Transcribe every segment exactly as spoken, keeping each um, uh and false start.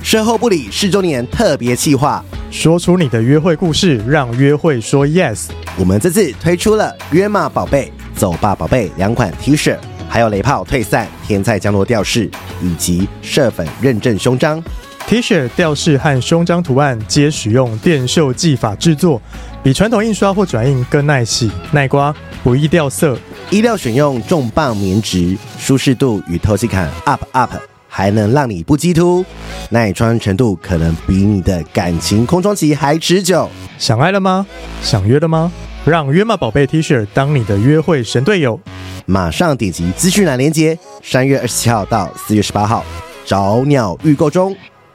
售后不理十周年特别企划， 说出你的约会故事，让约会说 yes。 我们这次推出了约嘛宝贝、走吧宝贝两款 T 恤，还有雷炮退散、天菜降落吊饰，以及社粉认证胸章。 T 恤吊饰和胸章图案皆使用电绣技法制作，比传统印刷或转印更耐洗、耐刮，不易掉色。 衣料选用重磅棉质，舒适度与透气感 up up， 还能让你不激突，耐穿程度可能比你的感情空窗期还持久。 想爱了吗？想约了吗？让约嘛宝贝 T 恤当你的约会神队友。 马上点击资讯栏连结，三月二十七号到四月十八号，早鸟预购中。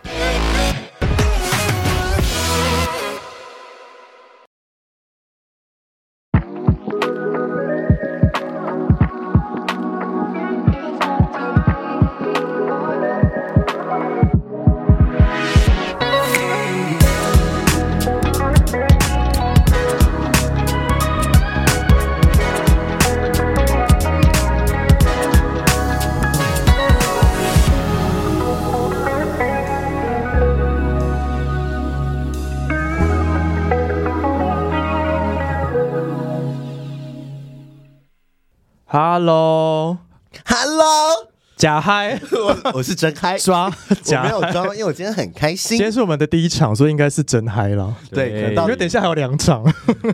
Hello，Hello， 假嗨， 我我是真嗨， 抓假我没有装，因为我今天很开心。 今天是我们的第一场，所以应该是真嗨了。 对，可能到因为等一下还有两场。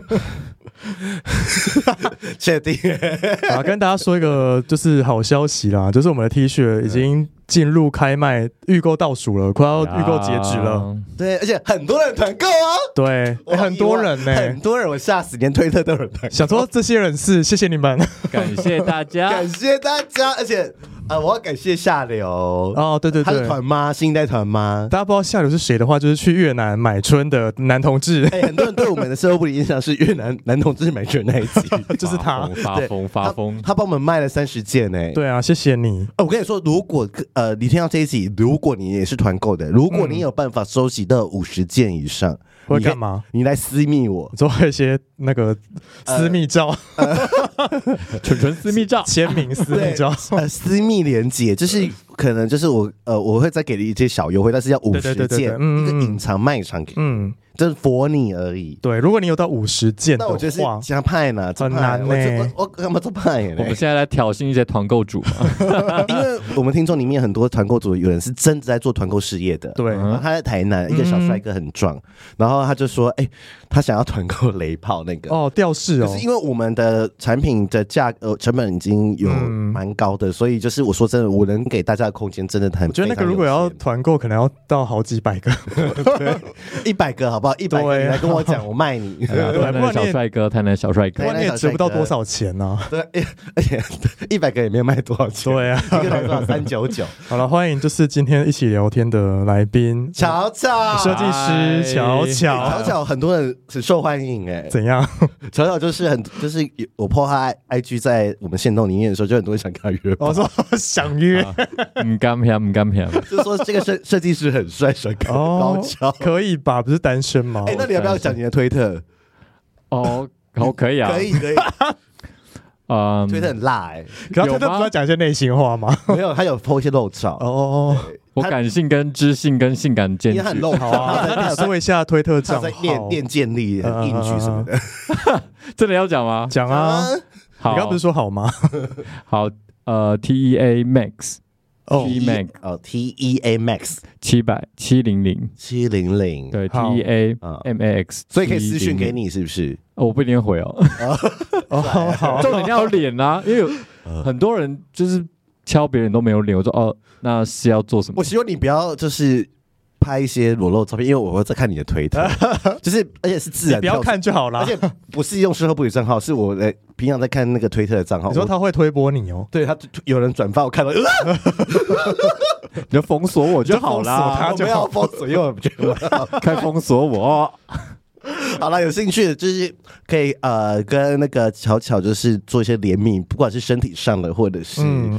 确定。 啊，跟大家说一个就是好消息啦，就是我们的 T 恤已经进入开卖预购倒数了，快要预购截止了。 对，而且很多人团购啊。 对，欸、很多人呢、欸， 很多人，我吓死，连推特都有人团购。 想说这些人是谢谢你们， 感谢大家， 感谢大家，而且。呃，我要感谢下流哦，对对对， 他是团妈，新一代团妈。 大家不知道下流是谁的话，就是去越南买春的男同志。 哎、欸，很多人对我们的售后不理印象是越南男同志买春那一集， 就是他发疯发疯， 他帮我们卖了三十件哎。 对啊，谢谢你。 哦，我跟你说，如果呃你听到这一集，如果你也是团购的，如果你有办法收集到五十件以上。 会干嘛？ 你来私密我， 做一些那个私密照， 纯纯私密照， 签名私密照， 呃，私密连结，就是可能就是我呃，我会再给你一些小优惠，但是要五十件，一个隐藏卖场给你，嗯，就是佛你而已。 对，如果你有到五十件的话， 那我觉得是加派呢， 很难呢、 欸。我干嘛做派呢？ 我们现在来挑衅一些团购主嘛， 因为我们听众里面很多团购主，有人是真的在做团购事业的。 对， 然后他在台南，一个小帅哥很壮，嗯、然后他就说，哎、欸，他想要团购雷炮那个哦，吊饰哦。 可是因为我们的产品的价呃成本已经有蛮高的，嗯、所以就是我说真的，我能给大家的空间真的很。 我觉得那个如果要团购，可能要到好几百个， 一百个好不好？一百个你来跟我讲，我卖你。 台南的小帅哥，台南小帅哥， 不然你也值不到多少钱呢、啊？ 对，而且一百个也没有卖多少钱。 对啊， 一个才多少？三九九。 好了，欢迎就是今天一起聊天的来宾， 巧巧， 设计师巧巧， 巧巧很多人很受欢迎哎、欸。 怎样？ 巧巧就是很就是我 po 他 I G 在我们限动里面的时候，就很多人想跟他约。 我说想约， 唔敢骗，唔敢骗。 就说这个设设计师很帅，帅哥高超， 可以吧？不是单身吗？ 哎、欸，那你要不要讲你的推特？ 哦，好，可以啊， 可以可以。嗯，推特很辣哎、欸， 可是推特不是要讲一些内心话吗？ 没有，他有 po 一些露照哦。 我感性跟知性跟性感兼具， 因为他很露好啊。那你说一下推特账号， 在练练建立、硬举什么的， 真的要讲吗？ 讲啊！ 好， 你刚刚不是说好吗？ 好，呃 ，T E A Max。 哦 ，T Max 哦 ，T E A Max 七百七零零七零零， 对 ，T E A M A X， 所以可以私讯给你是不是？ 哦，我不一定会回哦。 哦，好， 重点要有脸啊，因为有很多人就是敲别人都没有脸，我说哦，那是要做什么？ 我希望你不要就是拍一些裸露照片，因为我会在看你的推特，就是而且是自然， 你不要看就好啦， 而且不是用事后不理账号，是我的平常在看那个推特的账号。 你说他会推播你哦？ 对他有人转发，我看到， 你就封锁我就好啦， 他就要封锁，因为我觉得开封锁我。 好了，有兴趣的就是可以呃跟那个巧巧就是做一些联名，不管是身体上的或者是。嗯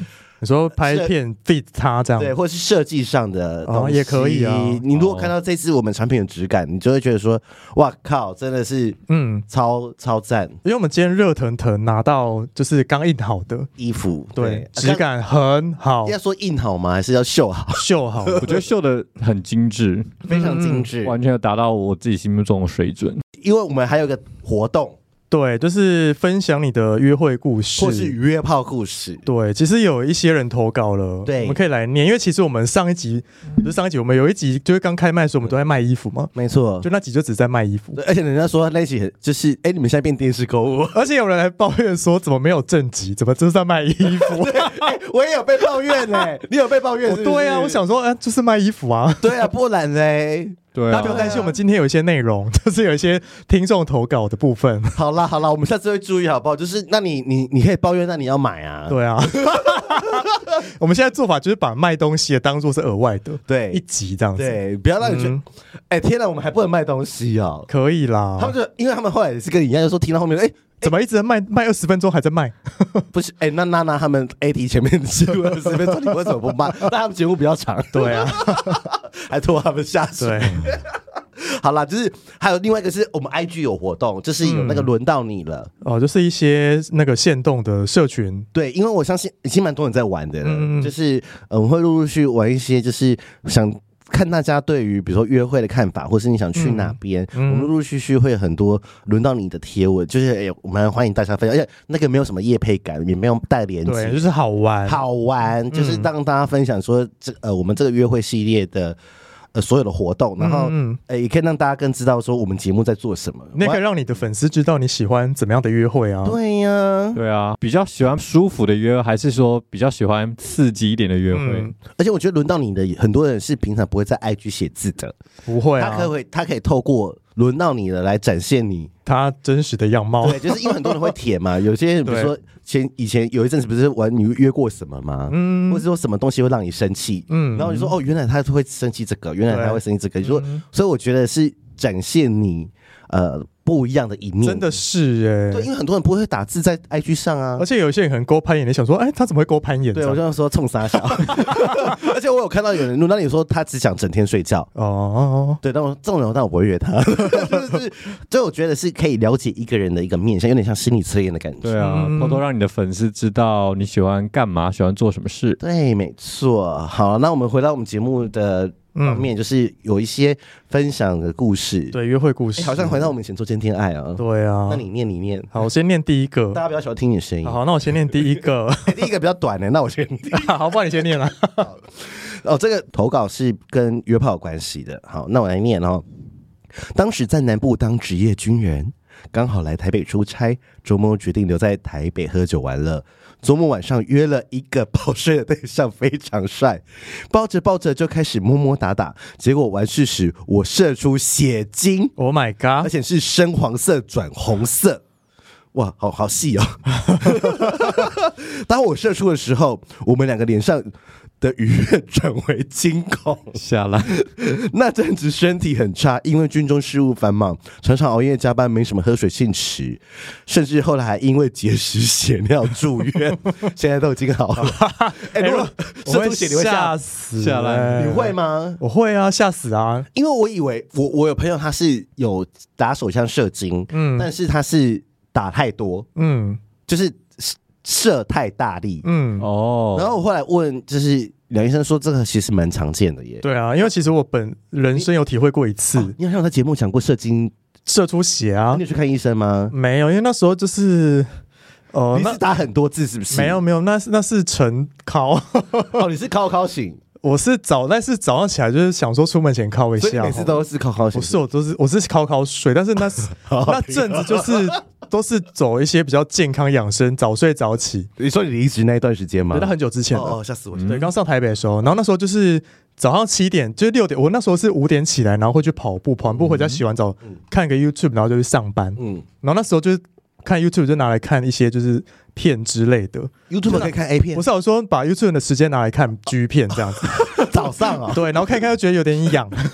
你说拍片 fit 它这样， 对，或是设计上的东西、 哦、也可以啊。 你如果看到这次我们产品的质感，你就会觉得说，哇靠，真的是嗯超超赞。 因为我们今天热腾腾拿到就是刚印好的衣服， 对，对质感很好。 要说印好吗？还是要绣好？ 绣好， 我觉得绣的很精致， 非常精致， 嗯、完全有达到我自己心目中的水准。 因为我们还有一个活动。 对，就是分享你的约会故事， 或是约炮故事。 对，其实有一些人投稿了，对，我们可以来念。因为其实我们上一集不是上一集，我们有一集就是刚开麦的时候，我们都在卖衣服嘛， 没错， 就那集就只在卖衣服。 而且人家说那一集就是，哎、欸，你们现在变电视购物， 而且有人来抱怨说，怎么没有正集，怎么就是在卖衣服？ 欸、我也有被抱怨嘞、欸，你有被抱怨是不是？ 对啊，我想说，啊，就是卖衣服啊。 对啊，不然嘞。 对、啊， 大家不用担心，我们今天有一些内容，就是有一些听众投稿的部分。 好啦好啦，我们下次会注意好不好？就是那你你你可以抱怨，那你要买啊。 对啊，我们现在做法就是把卖东西的当做是额外的， 对， 一集这样子。 对，不要让你觉得，哎、嗯欸，天哪，我们还不能卖东西哦。 可以啦， 他们就因为他们后来也是跟你一样，就说听到后面，哎、欸。 怎么一直在卖卖二十分钟还在卖？ 不是，哎、欸，那娜娜他们 A T 前面记录二十分钟，你为什么不卖？但他们节目比较长， 对啊， 还拖他们下水。 对， 好啦，就是还有另外一个是我们 I G 有活动，就是有那个轮到你了、 嗯、哦，就是一些那个限动的社群。 对，因为我相信已经蛮多人在玩的了，嗯、就是呃，我们会陆陆续玩一些，就是想。看大家对于比如说约会的看法，或是你想去哪边、嗯嗯，我们陆陆续续会有很多轮到你的贴文，就是、欸、我们欢迎大家分享，而且那个没有什么业配感，也没有带连结， 对，就是好玩， 好玩，就是让大家分享说这呃我们这个约会系列的。呃，所有的活动，然后、嗯呃、也可以让大家更知道说我们节目在做什么。 那可以让你的粉丝知道你喜欢怎么样的约会啊？ 对呀、啊， 对啊，比较喜欢舒服的约会，还是说比较喜欢刺激一点的约会？嗯、 而且我觉得轮到你的很多人是平常不会在 I G 写字的， 不会啊， 他可以他可以透过轮到你的来展现你他真实的样貌。 对，就是因为很多人会填嘛，有些人比如说前以前有一阵子不是玩你约过什么吗？嗯，或者说什么东西会让你生气？嗯，然后你说哦，原来他会生气这个，原来他会生气这个，你说，所以我觉得是展现你呃不一样的一面， 真的是哎、欸， 对，因为很多人不会打字在 I G 上啊， 而且有一些人可能勾攀眼，你想说，哎、欸，他怎么会勾攀眼？ 对，我就说冲傻小，而且我有看到有人，那你说他只想整天睡觉哦，对，但我这种人，但我不会约他，就是，就我觉得是可以了解一个人的一个面向，有点像心理测验的感觉。 对啊，偷偷让你的粉丝知道你喜欢干嘛，喜欢做什么事。 对，没错。好，那我们回到我们节目的。方面就是有一些分享的故事， 对，约会故事、 欸，好像回到我们以前做天天爱啊。 对啊， 那你念，你念。 好，我先念第一个。 大家比较喜欢听你的声音。 好，那我先念第一个。 欸、第一个比较短的、欸，那我先念。 好，不然你先念了。 哦，这个投稿是跟约炮有关系的。好，那我来念哦。当时在南部当职业军人，刚好来台北出差，周末决定留在台北喝酒玩乐。周末晚上约了一个抱睡的对象，非常帅，抱着抱着就开始摸摸打打，结果完事时我射出血精 ，Oh my god！ 而且是深黄色转红色，哇，好好细哦！当我射出的时候，我们两个脸上的愉悦转为惊恐， 下来。 那阵子身体很差，因为军中事务繁忙，常常熬夜加班，没什么喝水进食，甚至后来还因为结石血尿住院。现在都已经好了。哎、欸，如果射出血你会吓死下来？ 你会吗？ 我会啊，吓死啊！ 因为我以为我我有朋友他是有打手枪射精，嗯，但是他是打太多，嗯，就是射太大力，嗯哦，然后我后来问，就是梁医生说这个其实蛮常见的耶。 对啊，因为其实我本人生有体会过一次。 你, 哦、你好像在节目讲过射精射出血啊？ 你有去看医生吗？ 没有，因为那时候就是呃，你是打很多字是不是？ 没有没有，那是那是晨尻。 哦，你是尻尻醒。 我是早，但是早上起来就是想说出门前靠一下， 所以每次都是靠靠睡。 不是，我都是我是靠靠睡，但是那那阵子就是都是走一些比较健康养生，早睡早起。 你说你离职那一段时间吗？ 对，那很久之前了。 哦，吓死我！ 对，刚上台北的时候，然后那时候就是早上七点，就是六点，我那时候是五点起来，然后会去跑步，跑完步回家洗完澡，嗯、看个 YouTube， 然后就去上班。嗯，然后那时候就是看 YouTube 就拿来看一些就是片之类的。 YouTube 可以看 A 片？ 不是，我说把 YouTube 的时间拿来看 G 片这样子。 早上啊， 对，然后看一看就觉得有点痒。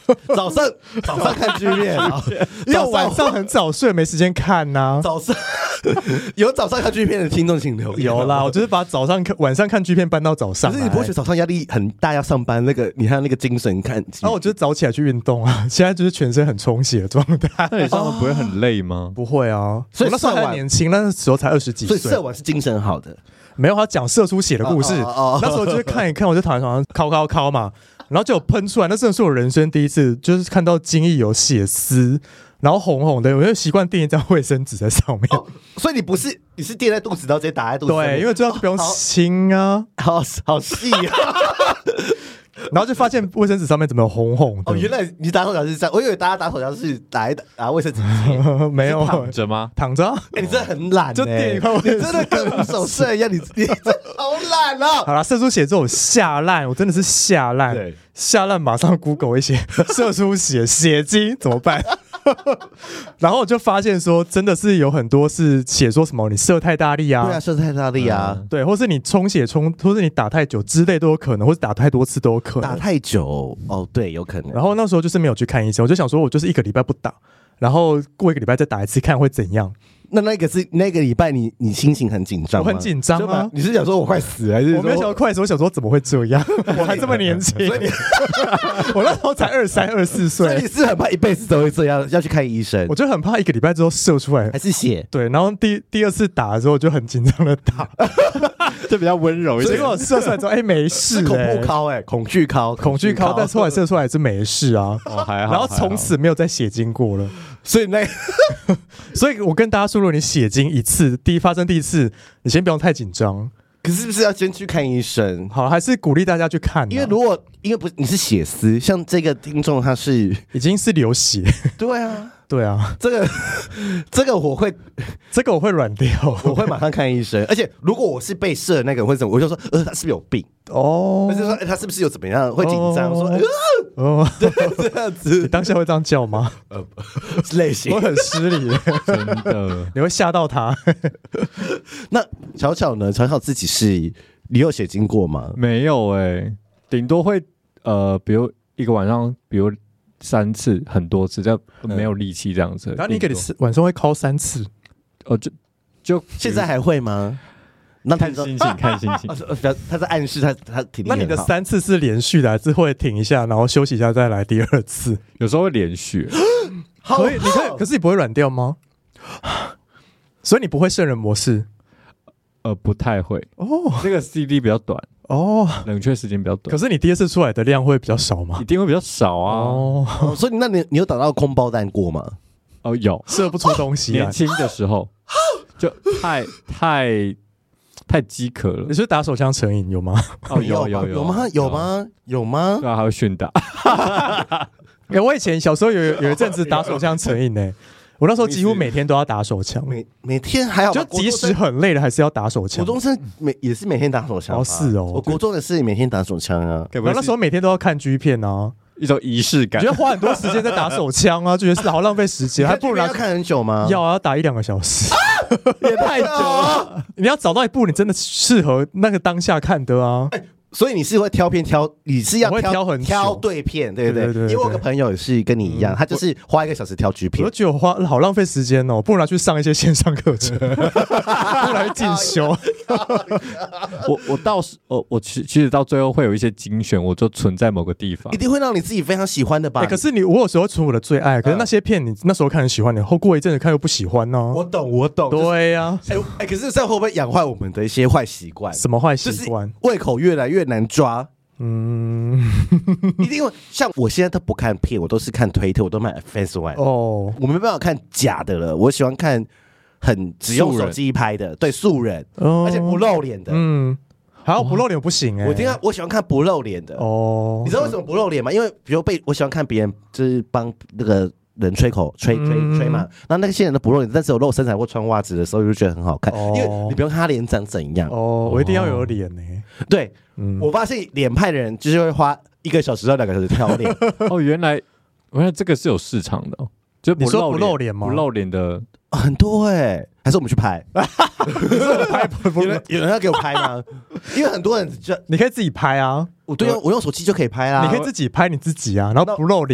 早上早上看剧片， 因为我晚上很早睡，没时间看呐、啊。 早上有早上看剧片的听众请留言。 有啦，我就是把早上看晚上看剧片搬到早上。 可是你不会觉得早上压力很大，要上班那个，你还有那个精神看？ 然后我就早起来去运动啊，现在就是全身很充血的状态。 那你上班不会很累吗？ 不会啊， 所以我那时候还年轻，那时候才二十几岁， 所以射完是精神好的。 没有，他讲射出血的故事。 哦哦哦哦那时候就是看一看，我就躺在床上敲敲敲嘛，然后就有喷出来。那真的是我人生第一次，就是看到精液有血丝，然后红红的，我就习惯垫一张卫生纸在上面。 哦，所以你不是你是垫在肚子，然后直接打在肚子上面。 对，因为这样就不用清啊， 好好细啊。 然后就发现卫生纸上面怎么有红红的？ 哦，原来你打手枪是这样，我以为大家打手枪是打一打打卫生纸。 没有躺着吗？ 躺着、啊。 哎、欸，你真的很懒、欸， 就垫一块卫生纸， 你真的跟手射一样，你你真的好懒啊！ 好啦，射出血之后我吓烂，我真的是吓烂，吓烂，马上 Google 一些射出血血精怎么办？然后我就发现说，真的是有很多是写说什么你射太大力啊， 对啊，射太大力啊， 嗯、对，或是你充血充，或是你打太久之类都有可能，或是打太多次都有可能。 打太久哦，对，有可能。 然后那时候就是没有去看医生，我就想说，我就是一个礼拜不打，然后过一个礼拜再打一次，看会怎样。 那那个是那个礼拜你你心情很紧张吗？ 我很紧张啊！ 你是想说我快死还是？ 我没有想到快死，我想说怎么会这样？我还这么年轻，我那时候才二三二四岁。 所以你是很怕一辈子都会这样，要去看医生？ 我就很怕一个礼拜之后射出来还是血。 对，然后第第二次打的时候就很紧张的打， 就比较温柔一点。 结果我射出来之后，哎、欸，没事、欸， 恐怖尻哎，恐惧尻， 恐惧尻，但后来射出来是没事啊。 哦，还好。 然后从此没有再血精过了。 所以那， 所以我跟大家说，如果你血精一次，第一发生第一次，你先不用太紧张。 可是不是要先去看医生？ 好，还是鼓励大家去看、啊， 因为如果因为不是你是血丝，像这个听众他是已经是流血。 对啊， 对啊， 这个这个我会， 这个我会软掉， 我会马上看医生。而且如果我是被射的那个人或者什么，我就说呃他是不是有病哦， 或者说、欸、他是不是有怎么样会紧张？我说呃哦， 对这样子， 你当下会这样叫吗？ 呃，类型我很失礼， 真的， 你会吓到他。 那巧巧呢？巧巧自己是你有血经过吗？ 没有哎、欸，顶多会呃，比如一个晚上，比如三次，很多次，这样没有力气这样子。 然后你给你晚上会敲三次， 哦，就就现在还会吗？那看心情，看心情。 他在暗示他他体力很好。 那你的三次是连续的，还是会停一下，然后休息一下再来第二次？ 有时候会连续， 可以，你可以，可是你不会软掉吗？所以你不会圣人模式？ 呃，不太会哦。 那个 C D 比较短哦， 冷却时间比较短。 可是你第二次出来的量会比较少吗？ 一定会比较少啊。 哦， 哦所以那你你有打到空包弹过吗？ 哦，有射不出东西啊。 年轻的时候就太太太饥渴了。 你是打手枪成瘾有吗？ 哦，有有有吗？有吗？有吗？ 对啊，还会训打。 欸、我以前小时候有有一阵子打手枪成瘾呢、欸，我那时候几乎每天都要打手枪， 每每天还好， 就即使很累了还是要打手枪。 国中生每也是每天打手枪哦，是哦， 我国中的是每天打手枪啊。 我那时候每天都要看 G 片啊， 一种仪式感， 觉得花很多时间在打手枪啊，就觉得是好浪费时间，还不如拿要看很久吗？ 要啊，要打一两个小时， 也太久了。 你要找到一部你真的适合那个当下看的啊。 欸所以你是会挑片挑，你是要挑我会挑很久挑对片，对不对？ 对对对对因为我有个朋友也是跟你一样， 嗯他就是花一个小时挑 G 片， 我就觉得我花好浪费时间哦，不如拿去上一些线上课程，不如拿去进修。 我我倒是，我我其其实到最后会有一些精选，我就存在某个地方一，定会让你自己非常喜欢的吧？ 欸、可是你我有时候会存我的最爱，可是那些片你那时候看很喜欢，你后过一阵子看又不喜欢呢、啊。 我懂，我懂。 对呀、啊， 哎哎、欸欸，可是这样会不会养坏我们的一些坏习惯？ 什么坏习惯？ 胃口越来越难抓。 嗯， 一定会像我现在都不看片，我都是看推特，我都买 Fans One。 哦， 我没办法看假的了，我喜欢看很只用手机拍的，对素人， 哦、 而且不露脸的。 嗯，还有不露脸不行哎、欸。 我听到我喜欢看不露脸的。哦，你知道为什么不露脸吗？因为比如被我喜欢看别人就是帮那个人吹口吹吹吹嘛，然后那些人都不露脸，但是有露身材或穿袜子的时候，就觉得很好看，哦、因为你不用看他脸长怎样。 哦，我一定要有脸呢、欸。 对。嗯、我发现脸派的人就是会花一个小时到两个小时挑脸。 哦，原来原来这个是有市场的、哦，就不你说不露脸吗？ 不露脸的、 哦、很多哎、欸，还是我们去拍？ 你说我拍不有人有人要给我拍吗？因为很多人就你可以自己拍啊， 我对、啊、我用手机就可以拍啦。 你可以自己拍你自己啊，然后不露脸。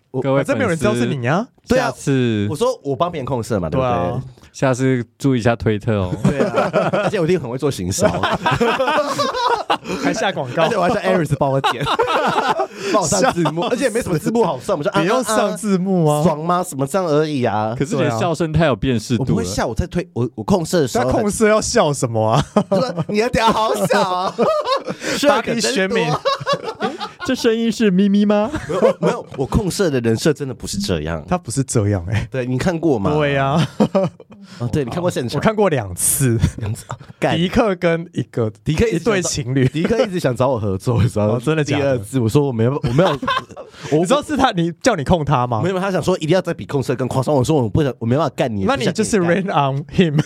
各位反正没有人知道是你啊。 对啊下次我说我帮别人控色嘛，对不对？ 对啊下次注意一下推特哦。 对啊，而且我一定很会做行销， 还下广告而且，我还叫 Aris 帮我剪，帮我上字幕，而且也没什么字幕好上，我们说啊你用上字幕啊？ 爽吗？什么这样而已啊。 可是你的笑声太有辨识度了。 我不会笑，我在推我我控色的时候， 他控色要笑什么啊？ 说你的屌好小啊， 巴黎选民， 这声音是咪咪吗？ 没有没有，我控色的人设真的不是这样。 他不是这样哎。 对你看过吗？ 对呀， 哦，对你看过现场？ 我看过两次，迪克跟一个迪克一对情侣， 迪克一直想找我合作，你知道吗？ 真的假的？ 第二次我说我没有，我没有， 你知道是他你叫你控他吗？ 没有，他想说一定要再比控色更夸张。我说我不想，我没办法干你。 那你就是 rain on him。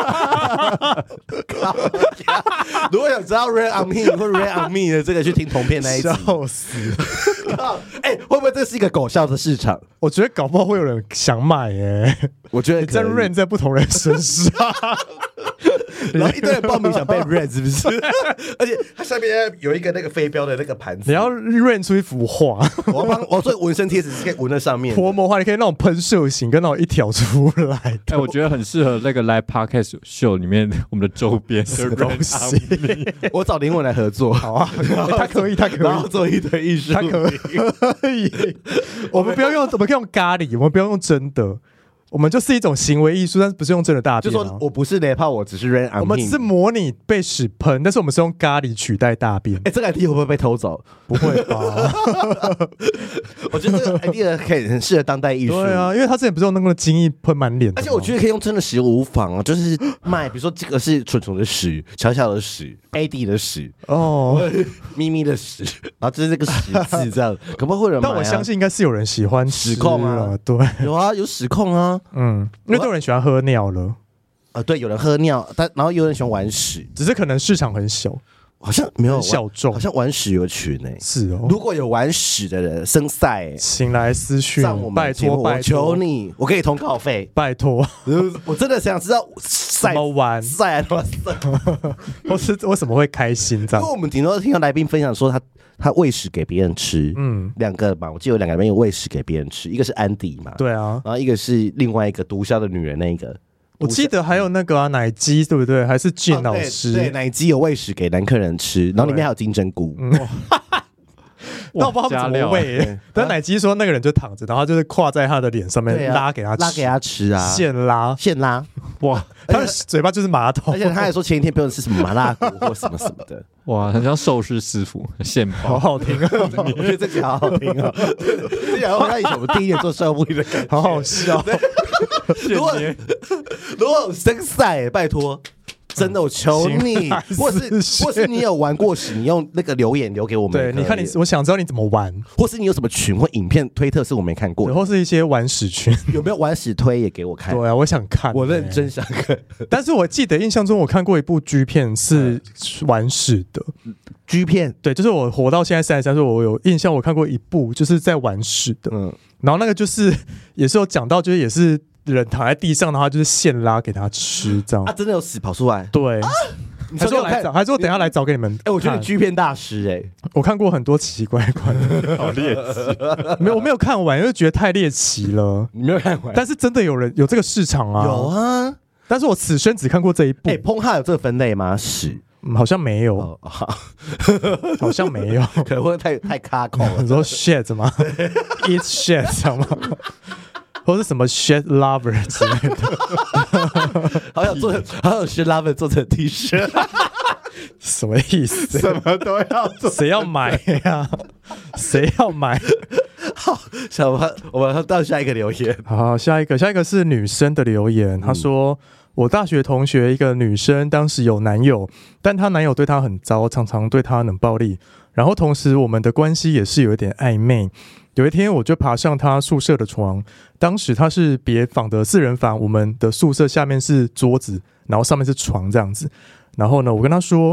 如果想知道 rain on him 或 rain on me 的这个，去听同片那一集。 笑死！ 哎、欸，会不会这是一个狗笑的市场？ 我觉得搞不好会有人想买耶。 我觉得你在 rain 在不同人身上， 然后一堆人报名想被 rain 是不是？而且它下面有一个那个飞镖的那个盘子， 你要 rain 出一幅画。 我要帮我做纹身贴纸是可以纹在上面。 泼墨画你可以那种喷射型跟那种一条出来。 哎、欸，我觉得很适合那个 live podcast show 里面我们的周边的东西。 我找林文来合作， 好啊，他可以，他可以， 然后做一堆艺术， 他可以。可以，我们不要用，我们可以用咖喱，我们不要用真的，我们就是一种行为艺术，但是不是用真的大便、啊。 就说我不是雷炮，我只是 rain on him， 我们只是模拟被屎喷，但是我们是用咖喱取代大便。 哎、欸，这个 idea 会不会被偷走？ 不会吧？ 我觉得这个 idea 可以很适合当代艺术。 对啊，因为他之前不是用那个精液喷满脸， 而且我觉得可以用真的屎无妨啊，就是卖，比如说这个是蠢蠢的屎，巧巧的屎 ，A D 的屎，哦，咪咪的屎，然后就是这个屎字这样，可不可以会有人买、啊？ 但我相信应该是有人喜欢屎控啊， 对， 有啊，有屎控啊， 嗯，因为都有人喜欢喝尿了， 呃，对，有人喝尿，但然后有人喜欢玩屎， 只是可能市场很小。 好像没有小众， 好像玩屎有群诶、欸， 是哦。 如果有玩屎的人，生赛、欸， 请来私讯，拜托拜托， 我求你，我可以通告费， 拜托。 我真的想知道怎么玩赛多赛， 或是为什么会开心这样？ 因为我们顶多听到来宾分享说他他喂屎给别人吃，嗯，两个嘛，我记得有两个人有喂屎给别人吃，一个是安迪嘛， 对啊， 然后一个是另外一个毒枭的女人那一个。 我记得还有那个啊，奶鸡对不对？还是俊老师、 哦、对, 对，奶鸡有喂屎给男客人吃，然后里面还有金针菇。嗯、 那我不知道他们怎么喂、欸，但奶鸡说那个人就躺着，然后就是跨在他的脸上面拉给他吃， 拉给他吃啊， 现拉现拉， 哇，他的嘴巴就是马桶， 而且他还说前一天不用吃什么麻辣锅或什么什么的， 哇，很像寿司师傅现包， 好好听啊！ 我觉得这集好好听啊，这集好像以前我们第一年做社务的感觉， 好好笑。 如果如果有生赛，拜托。真的，我求你，或是或是你有玩过屎，你用那个留言留给我们。 对，你看你，我想知道你怎么玩， 或是你有什么群或影片推特是我没看过的， 或是一些玩屎群， 有没有玩屎推也给我看？ 对啊，我想看、欸， 我认真想看。 但是我记得印象中我看过一部 G 片是玩屎的 G 片， 对，就是我活到现在三十三岁，我有印象我看过一部就是在玩屎的，嗯，然后那个就是也是有讲到，就是也是。人躺在地上，然后就是现拉给他吃，这样啊，真的有屎跑出来？ 对， 啊、 还说来找，还说等一下来找给你们。 哎、欸，我觉得你 G 片大师哎、欸， 我看过很多奇奇怪怪的， 好猎奇。 没有，我没有看完，因为觉得太猎奇了。 你没有看完， 但是真的有人有这个市场啊， 有啊。 但是我此生只看过这一部。 哎、欸，碰哈有这个分类吗？屎、 嗯，好像没有， 哦、好, 好像没有， 可能会太太卡口了。 你说 shit 吗 ？Eat shit 知道吗？或是什么 shit lover 之类的， 好想做，好想 shit lover 做成 T 恤， 什么意思？ 什么都要做， 谁要买呀？谁要买？ 好，小潘，我们到下一个留言。 好，下一个，下一个是女生的留言，她说。嗯我大学同学一个女生，当时有男友，但她男友对她很糟，常常对她冷暴力。然后同时我们的关系也是有一点暧昧。有一天我就爬上她宿舍的床，当时她是别房的四人房，我们的宿舍下面是桌子，然后上面是床这样子。然后呢，我跟她说，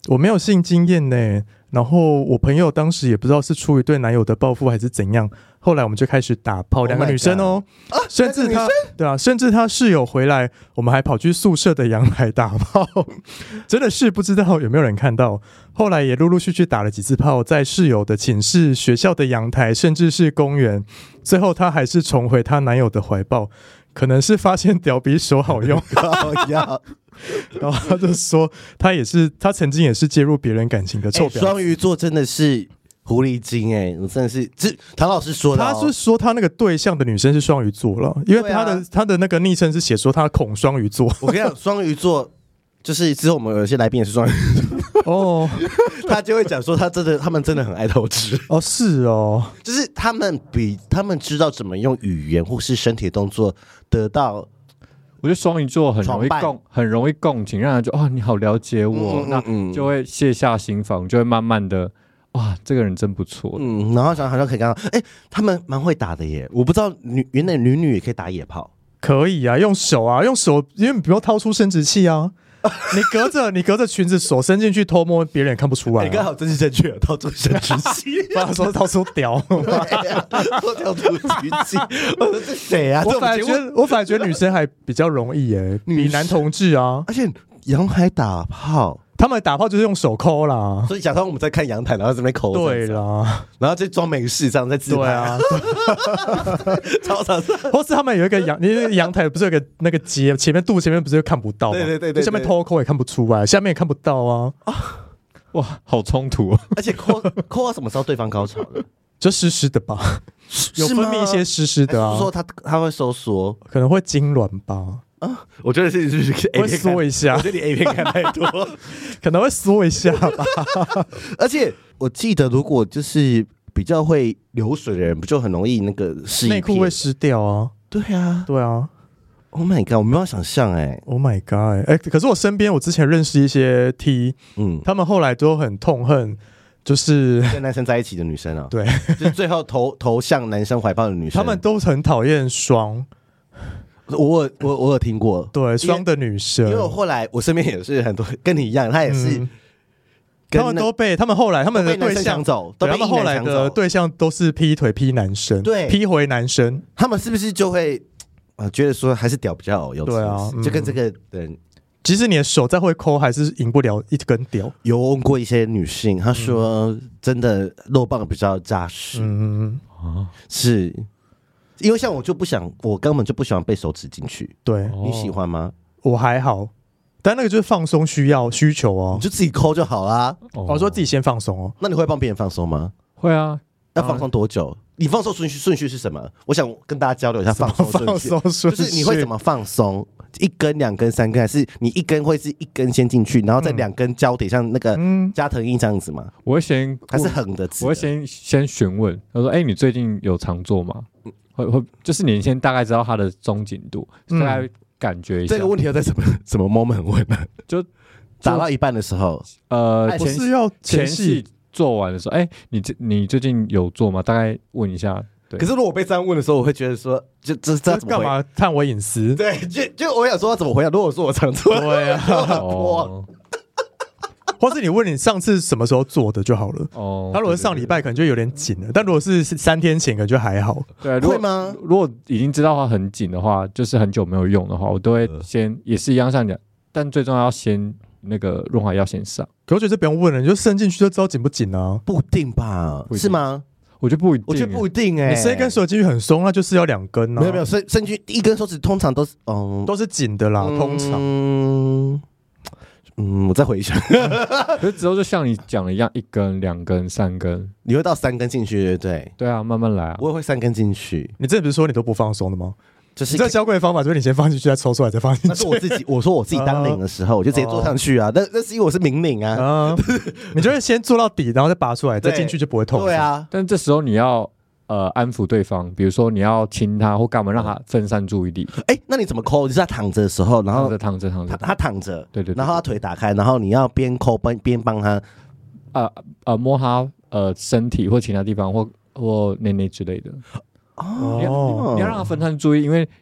我没有性经验呢。然后我朋友当时也不知道是出于对男友的报复还是怎样，后来我们就开始打炮，两、oh、个女生哦，啊、甚至他对啊，甚至他室友回来，我们还跑去宿舍的阳台打炮，真的是不知道有没有人看到。后来也陆陆续续打了几次炮，在室友的寝室、学校的阳台，甚至是公园。最后她还是重回她男友的怀抱，可能是发现屌比手好用。然后他就说，他也是，他曾经也是介入别人感情的臭婊子。 双鱼座真的是狐狸精哎、欸，我真的是，这唐老师说的、哦， 他是说他那个对象的女生是双鱼座了，因为他的、啊、他的那个昵称是写说他恐双鱼座。 我跟你讲，双鱼座就是之后我们有些来宾也是双鱼座哦，他就会讲说他真的，他们真的很爱偷吃哦，是哦， 就是他们比他们知道怎么用语言或是身体动作得到。 我觉得双鱼座很容易共很容易共情，让人觉得哦你好了解我，嗯嗯嗯，那就会卸下心防，就会慢慢的哇这个人真不错， 嗯，然后想好像可以看到，哎、欸，他们蛮会打的耶，我不知道女原来女女也可以打野炮， 可以啊，用手啊，用手，因为你不用掏出生殖器啊。你隔着你隔着裙子手伸进去偷摸，别人也看不出来、啊。 你刚好真是正确，掏出生殖器， 不然说掏出屌， 掏出橘器。我说这谁啊？ 我反而觉得，我反而觉得女生还比较容易耶、欸，比男同志啊。 而且阳台打炮， 他们打炮就是用手抠啦， 所以假装我们在看阳台，然后这边抠， 对啦， 然后再装没事，这样在自拍， 对啊， 操场上， 或是他们有一个阳，因为阳台不是有个那个街，前面肚前面不是看不到吗？ 对对对对， 下面偷抠也看不出来，下面也看不到啊，啊哇，好冲突啊！ 而且抠抠到什么时候对方高潮了？ 就湿湿的吧，有分泌一些湿湿的啊， 是说他他会收缩， 可能会痉挛吧。 啊，我觉得是是会缩一下， 我觉得你 A 片看太多， 可能会缩一下吧。 而且我记得，如果就是比较会流水的人，不就很容易那个湿， 内裤会湿掉啊？ 对啊， 对啊。 Oh my god， 我没办法想象哎、欸。 Oh my god， 哎、欸，可是我身边我之前认识一些 T， 嗯，他们后来都很痛恨。就是跟男生在一起的女生啊， 对， 就是最后投投向男生怀抱的女生， 他们都很讨厌双。 我我我有听过， 对双的女生， 因为我后来我身边也是很多跟你一样，他也是、嗯， 他们都被他们后来他们的对象走， 对他们后来的对象都是劈腿劈男生， 对， 劈回男生， 他们是不是就会呃觉得说还是屌比较有， 对啊， 就跟这个人。 即使你的手再会抠，还是赢不了一根屌。 有问过一些女性，她说真的肉棒比较扎实，嗯嗯，是因为像我就不想，我根本就不喜欢被手指进去。 对， 你喜欢吗？ 我还好，但那个就是放松需要需求哦， 你就自己抠就好啦。 我、哦、说自己先放松哦， 那你会帮别人放松吗？ 会啊， 要放松多久？你放松顺序顺序是什么？我想跟大家交流一下放松顺序，就是你会怎么放松？一根、两根、三根，还是你一根会是一根先进去，然后再两根交叠，像那个加藤鹰这样子吗？ 我会先还是横的， 我会先先询问，他说：“哎、欸，你最近有常做吗？”会会就是你先大概知道他的松紧度，大概感觉一下。 这个问题要在什么什么 moment 问呢？ 就打到一半的时候， 呃， 不是要前戏做完的时候，哎、欸，你你最近有做吗？大概问一下。 可是如果被这样问的时候，我会觉得说，就这这干嘛探我隐私？ 对，就就我想说他怎么回答。如果说我常做， 对啊，哦、或是你问你上次什么时候做的就好了。哦，他如果是上礼拜可能就有点紧了，但如果是三天前可能就还好。 对， 会吗？ 如果已经知道它很紧的话，就是很久没有用的话，我都会先、呃、也是一样像讲，但最重要要先那个润滑要先上。 可我觉得这不用问了，你就伸进去就知道紧不紧啊？ 不一定吧？不一定是吗？ 我觉得不一定， 我觉得不一定哎、欸。 你伸一根手进去很松，那就是要两根啊。 没有没有，伸伸进一根手指通常都是嗯都是紧的啦，嗯、通常。 嗯嗯，我再回想。 可是之后就像你讲的一样，一根、两根、三根， 你会到三根进去，对不对？ 对啊，慢慢来啊。 我也会三根进去。 你这不是说你都不放松的吗？ 就是你这交贵的方法，就是你先放进去，再抽出来，再放进去。 那是我自己，我说我自己当领的时候，我就直接坐上去啊。那、uh, 那是因为我是明领啊。Uh, 你就会先做到底，然后再拔出来，再进去就不会痛。 对啊， 但这时候你要呃安抚对方，比如说你要亲他或干嘛，让他分散注意力。 哎、欸，那你怎么抠？就是他躺着的时候，然后躺着躺着躺着， 他躺着， 对 对, 對， 然后他腿打开，然后你要边抠边边帮他， 呃呃摸他呃身体或其他地方或或内内之类的。 哦， 你要你要让他分散注意，因为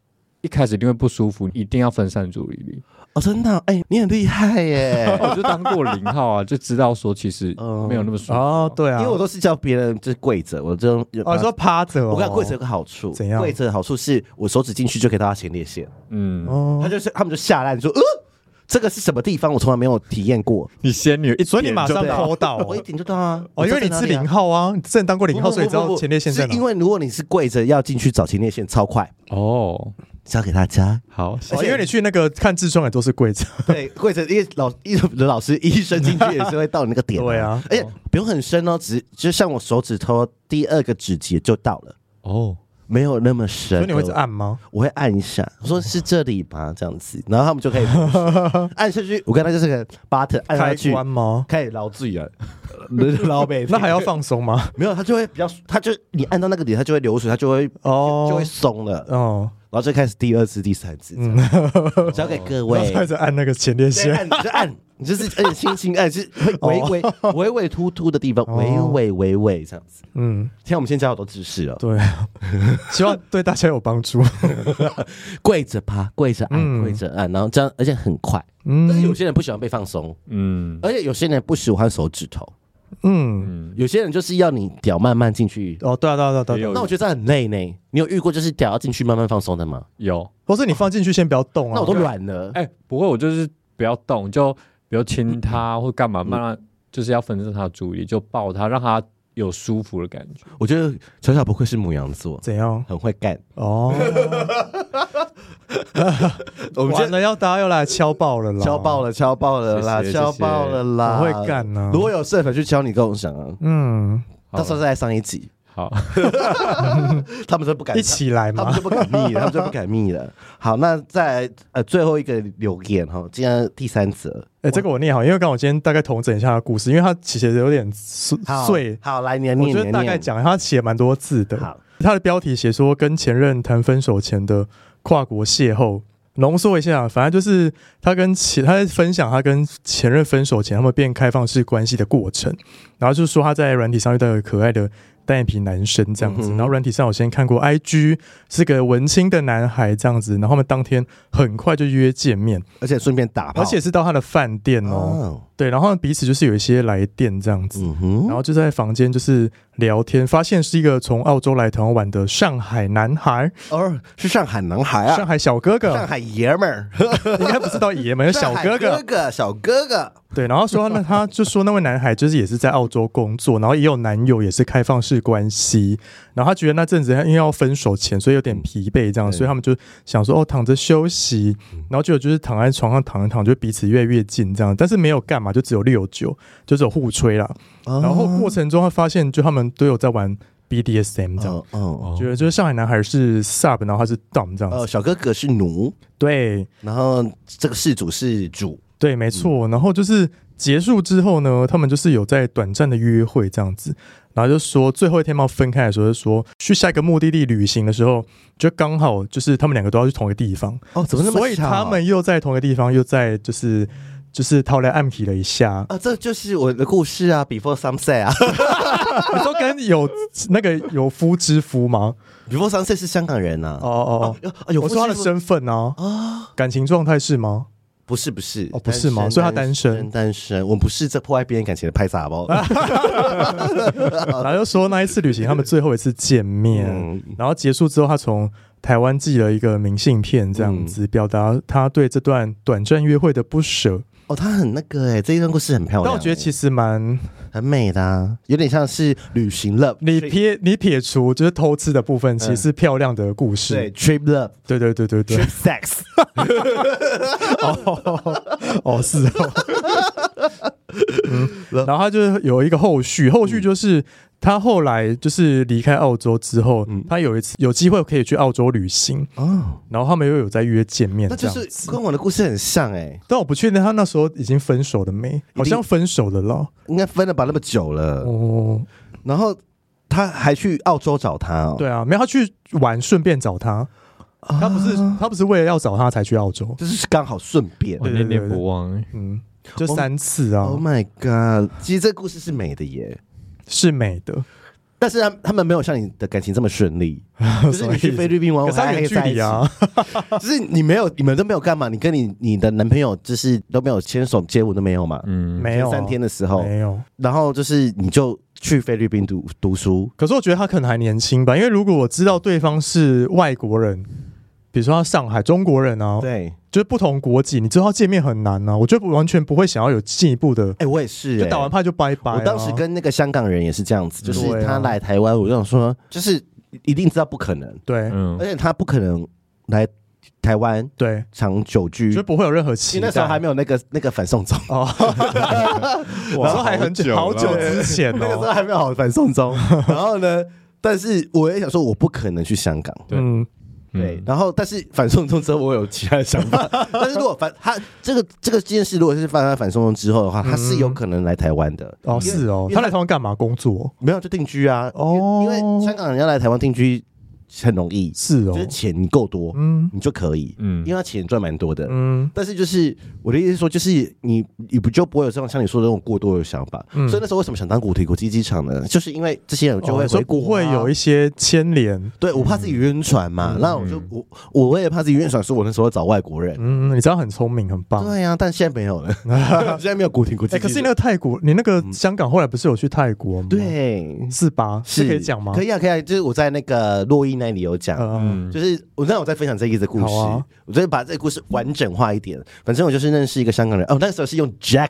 一开始一定会不舒服，一定要分散注意力。 哦，真的，哎、欸，你很厉害耶！ 我就当过零号啊，就知道说其实没有那么舒服、啊、 哦，对啊， 因为我都是叫别人就是跪着，我就哦说趴着、哦。 我跟跪着有个好处， 怎样？ 跪着的好处是我手指进去就可以到他前列腺， 嗯， 哦， 他就是他们就下烂说，呃，这个是什么地方？我从来没有体验过。 你仙女， 所以你马上抠到、哦， 我一点就到啊！ 哦，因为你是零号啊，你之前当过零号，所以知道前列腺在哪。 是因为如果你是跪着要进去找前列腺，超快哦。 教给大家好， 哦，因为你去那个看痔疮也都是跪着， 对，跪着，因为老医的老师医生进去也是会到那个点、啊， 对啊， 而且不用很深哦，只就像我手指头第二个指节就到了哦，没有那么深。 所以你会一直按吗？ 我会按一下，我说是这里吗？这样子，然后他们就可以按下去。我跟他就是个 button 按下去， 开关吗？ 开始捞醉了，捞背。 那还要放松吗？ 没有，它就会比较，它就你按到那个点，它就会流水，它就会哦，就会松了哦。然后就开始第二次、第三次，嗯，交给各位。 开始按那个前列腺， 按就按，你就是而且轻轻按，是会微微、哦、微微突突的地方，微微微微这样子。嗯，听我们先教好多知识了， 对，希望对大家有帮助。 跪着趴，跪着按，嗯、跪着按，然后这样，而且很快。嗯，但是有些人不喜欢被放松，嗯，而且有些人不喜欢手指头。嗯，有些人就是要你屌慢慢进去哦，对啊，对啊，对啊，对啊。 那我觉得这很累呢。你有遇过就是屌要进去慢慢放松的吗？ 有， 或是你放进去先不要动啊？ 那我都软了。 哎、欸，不会，我就是不要动，就比如亲他或干嘛，慢慢就是要分散他的注意力，就抱他，让他有舒服的感觉。 我觉得小小不愧是牡羊座， 怎样？ 很会干哦。我们完了，要大家又来敲爆了啦！ 敲爆了，敲爆了啦！谢谢敲爆了啦！ 我会干呢、啊。 如果有社粉去敲你，跟我讲啊。嗯，到时候再来上一集。 好， 他们就不敢一起来嘛， 他们就不敢密了，他们就不敢密了。好，那再来呃最后一个留言哈，今天第三则， 哎、欸，这个我念好，因为刚我今天大概统整一下他的故事，因为他其实有点碎。 好，来念念， 我觉得大概讲，他写蛮多字的。好，他的标题写说跟前任谈分手前的跨国邂逅。浓缩一下，反正就是他跟前他在分享他跟前任分手前他们变开放式关系的过程，然后就是说他在软体上遇到一个可爱的单眼皮男生这样子，嗯、然后软体上我先看过 I G 是个文青的男孩这样子，然后他们当天很快就约见面， 而且顺便打炮， 而且是到他的饭店 哦, 哦，对，然后彼此就是有一些来电这样子，嗯、然后就在房间就是聊天，发现是一个从澳洲来台湾玩的上海男孩， 哦，是上海男孩啊， 上海小哥哥， 上海爷们儿， 应该不是到爷们儿，小哥哥， 哥哥，小哥哥。 对，然后说那他就说那位男孩就是也是在澳洲工作，然后也有男友，也是开放式关系，然后他觉得那阵子因为要分手前，所以有点疲惫这样，所以他们就想说哦躺着休息，然后就就是躺在床上躺一躺，就彼此越来越近这样，但是没有干嘛，就只有六九，就只有互吹啦。然后过程中他发现就他们都有在玩 B D S M 这样，哦哦、觉得就是上海男孩是 sub， 然后他是 dom 这样子， 呃，小哥哥是奴， 对， 然后这个事主是主。 对，没错。然后就是结束之后呢，他们就是有在短暂的约会这样子，然后就说最后一天要分开的时候，就说去下一个目的地旅行的时候，就刚好就是他们两个都要去同一个地方。 哦，怎么那么巧？ 所以他们又在同一个地方，又在就是就是掏来暗皮了一下啊，这就是我的故事啊 ，Before Sunset 啊。 你说跟有那个有夫之夫吗 ？Before Sunset 是香港人啊。 哦哦哦， 啊、有我说他的身份啊，啊感情状态是吗？ 不是不是哦，不是吗？所以他单身， 单身。我们不是这破坏别人感情的拍杂包。 然后就说那一次旅行，他们最后一次见面，嗯、然后结束之后，他从台湾寄了一个明信片，这样子、嗯、表达他对这段短暂约会的不舍。 哦，他很那个哎、欸，这一段故事很漂亮、欸。 但我觉得其实蛮很美的、啊，有点像是旅行 love。 你撇你撇除就是偷吃的部分，其实是漂亮的故事。 对 ，trip love， 对对对对对 ，trip sex 哦。哦，是哦。嗯，然后他就有一个后续，后续就是。他后来就是离开澳洲之后、嗯，他有一次有机会可以去澳洲旅行，哦、然后他们又有在约见面， 那就是跟我的故事很像哎、欸。 但我不确定他那时候已经分手了没，好像分手了啦， 应该分了吧那么久了哦。然后他还去澳洲找他哦， 对啊，没有他去玩顺便找他，啊、他不是他不是为了要找他才去澳洲， 就是刚好顺便， 我念念不忘， 嗯，就三次啊 ！Oh my god， 其实这个故事是美的耶。 是美的， 但是他他们没有像你的感情这么顺利，就是你去菲律宾玩，我还可以在一起啊，就是你没有，你们都没有干嘛？你跟你你的男朋友就是都没有牵手接吻都没有嘛？ 嗯，没有三天的时候没有， 然后就是你就去菲律宾读读书。 可是我觉得他可能还年轻吧，因为如果我知道对方是外国人，比如说他上海中国人啊， 对， 就是不同国籍，你知道见面很难啊，我觉得完全不会想要有进一步的。 哎、欸，我也是、欸， 就打完炮就拜拜、啊。 我当时跟那个香港人也是这样子，就是他来台湾，我就想说，就是一定知道不可能， 对， 嗯，而且他不可能来台湾， 对， 长久居， 就不会有任何期待。 那时候还没有那个那个反送中哦， 然后还很久好久之前、哦， 那个时候还没有好反送中，然后呢，但是我也想说，我不可能去香港，对。嗯对，然后但是反送中之后，我有其他的想法。但是如果反他这个这个件事，如果是发生在反送中之后的话，他是有可能来台湾的。 哦，是哦，他来台湾干嘛？工作？ 没有，就定居啊。哦，因为香港人要来台湾定居很容易， 是哦， 就是钱你够多，嗯，你就可以，嗯，因为他钱赚蛮多的，嗯。但是就是我的意思是说，就是你你不就不会有这种像你说的那种过多的想法。嗯、所以那时候为什么想当古体国际机场呢？就是因为这些人就会回国、啊， 不会有一些牵连。对， 我怕自己晕船嘛，那、嗯、我就我我为了怕自己晕船，所以我那时候找外国人。 嗯，你这样很聪明，很棒。 对呀、啊，但现在没有了，现在没有古体国际。哎、 欸，可是那个泰国，你那个香港后来不是有去泰国吗？ 对， 是吧？是可以讲吗？ 可以啊，可以啊，就是我在那个洛伊那里有讲。嗯嗯，就是我那我在分享这一个故事，啊、我就把这个故事完整化一点。反正我就是认识一个香港人，哦，那个时候是用 Jack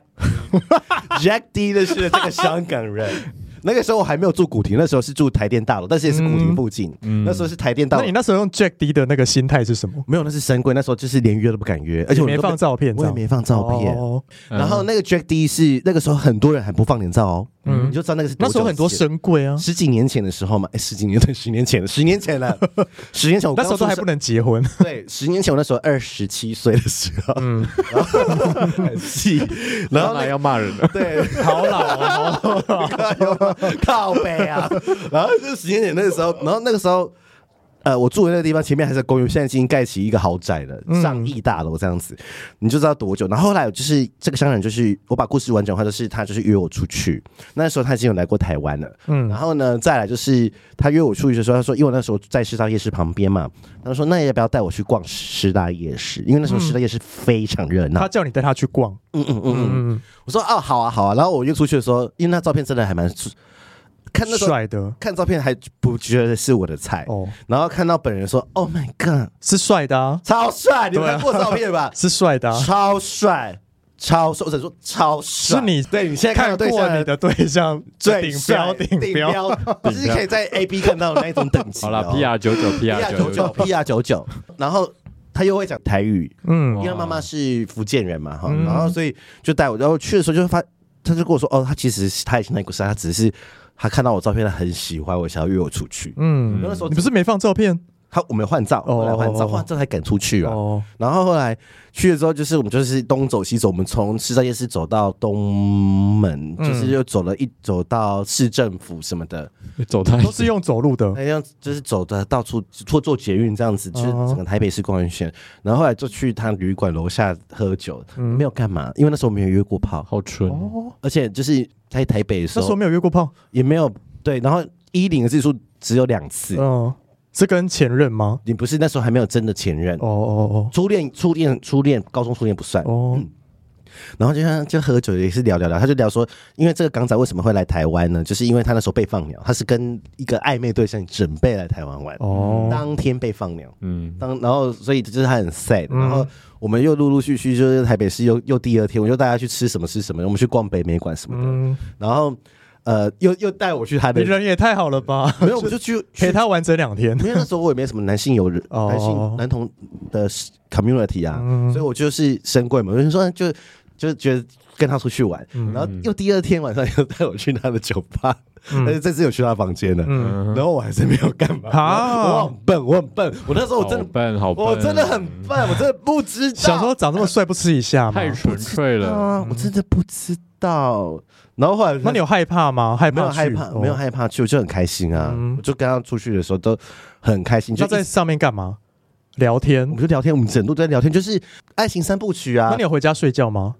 Jack D 认识的这个香港人。那个时候我还没有住古亭，那时候是住台电大楼，但是也是古亭附近。嗯、那时候是台电大楼。 那你那时候用 Jack D 的那个心态是什么？ 没有，那是神龟。那时候就是连约都不敢约，而且我没放照片， 我也没放照片。哦、然后那个 Jack D 是那个时候很多人还不放脸照哦。嗯，你就知道那个是多久那时候很多神龟啊， 十几年前的时候嘛，哎，十几年对，十年前了，十年前了，十年前我那时候都还不能结婚。 对，十年前我那时候二十七岁的时候，嗯，然后很细，然后还要骂人了， 对，好老哦，靠北啊，然后就十年前那个时候，然后那个时候。呃，我住的那个地方前面还是公寓，现在已经盖起一个豪宅了，上亿大楼这样子，你就知道多久。然后后来就是这个商人，就是我把故事完整化，就是他就是约我出去，那时候他已经有来过台湾了，嗯，然后呢，再来就是他约我出去的时候，他说，因为我那时候在师大夜市旁边嘛，他说那要不要带我去逛师大夜市？因为那时候师大夜市非常热闹， 他叫你带他去逛， 嗯嗯嗯嗯，我说哦好啊好啊，然后我约出去的时候，因为那照片真的还蛮。看那帅的， 看照片还不觉得是我的菜哦，然后看到本人说 ，Oh my god， 是帅的啊， 超帅！你们看过照片吧？ 是帅的、啊， 超帅，超帅！我只能说超帅。 是你对你现在看到对象， 你的对象最顶标顶标， 就是可以在 A B 看到的那一种等级、哦。 好了 ，P R 九九 P R 九九 P R 九九，然后他又会讲台语，嗯，因为妈妈是福建人嘛，哈、嗯，然后所以就带我，然后去的时候就发，他就跟我说，哦，他其实他以前那个是，他只是。他看到我照片，他很喜欢我，想要约我出去。嗯， 那时候你不是没放照片？ 他我们换照，后来换照，换照才敢出去啊。哦、然后后来去了之后，就是我们就是东走西走，我们从师大夜市走到东门，嗯、就是又走了一走到市政府什么的， 走太都是用走路的， 那样就是走的到处坐坐捷运这样子，就是整个台北市公园线。然后后来就去他旅馆楼下喝酒，嗯、没有干嘛，因为那时候没有约过炮， 好纯、 哦，而且就是在台北的时候， 那时候没有约过炮， 也没有对，然后一零的次数只有两次， 嗯。是跟前任吗？ 你不是那时候还没有真的前任哦哦哦， 初恋初恋初恋高中初恋不算哦、嗯。然后就像就喝酒也是聊聊聊，他就聊说，因为这个港仔为什么会来台湾呢？就是因为他那时候被放鸟，他是跟一个暧昧对象准备来台湾玩，哦，当天被放鸟，嗯，当然后所以就是他很 sad，、嗯、然后我们又陆陆续续就是台北市又又第二天，我就带他去吃什么吃什么，我们去逛北美馆什么的，嗯、然后。呃，又又带我去他的， 你人也太好了吧？ 没有，我就去陪他玩整两天。 因为那时候我也没什么男性友人、哦、男性男同的 community 啊，嗯、所以我就是深柜嘛，我就说就就觉得跟他出去玩，嗯、然后又第二天晚上又带我去他的酒吧，嗯、但是这次有去他房间了，嗯、然后我还是没有干嘛，啊、我很笨，我很笨，我那时候我真的笨，好笨， 我真的很笨，我真的不知道， 小时候长这么帅不吃一下吗？ 太纯粹了， 啊，我真的不知道。然后后来， 那你有害怕吗？害怕？ 没有害怕，没有害怕去，我就很开心啊！嗯、我就跟他出去的时候都很开心。 就在上面干嘛？聊天？ 我们就聊天，我们整路都在聊天，就是爱情三部曲啊。 那你有回家睡觉吗？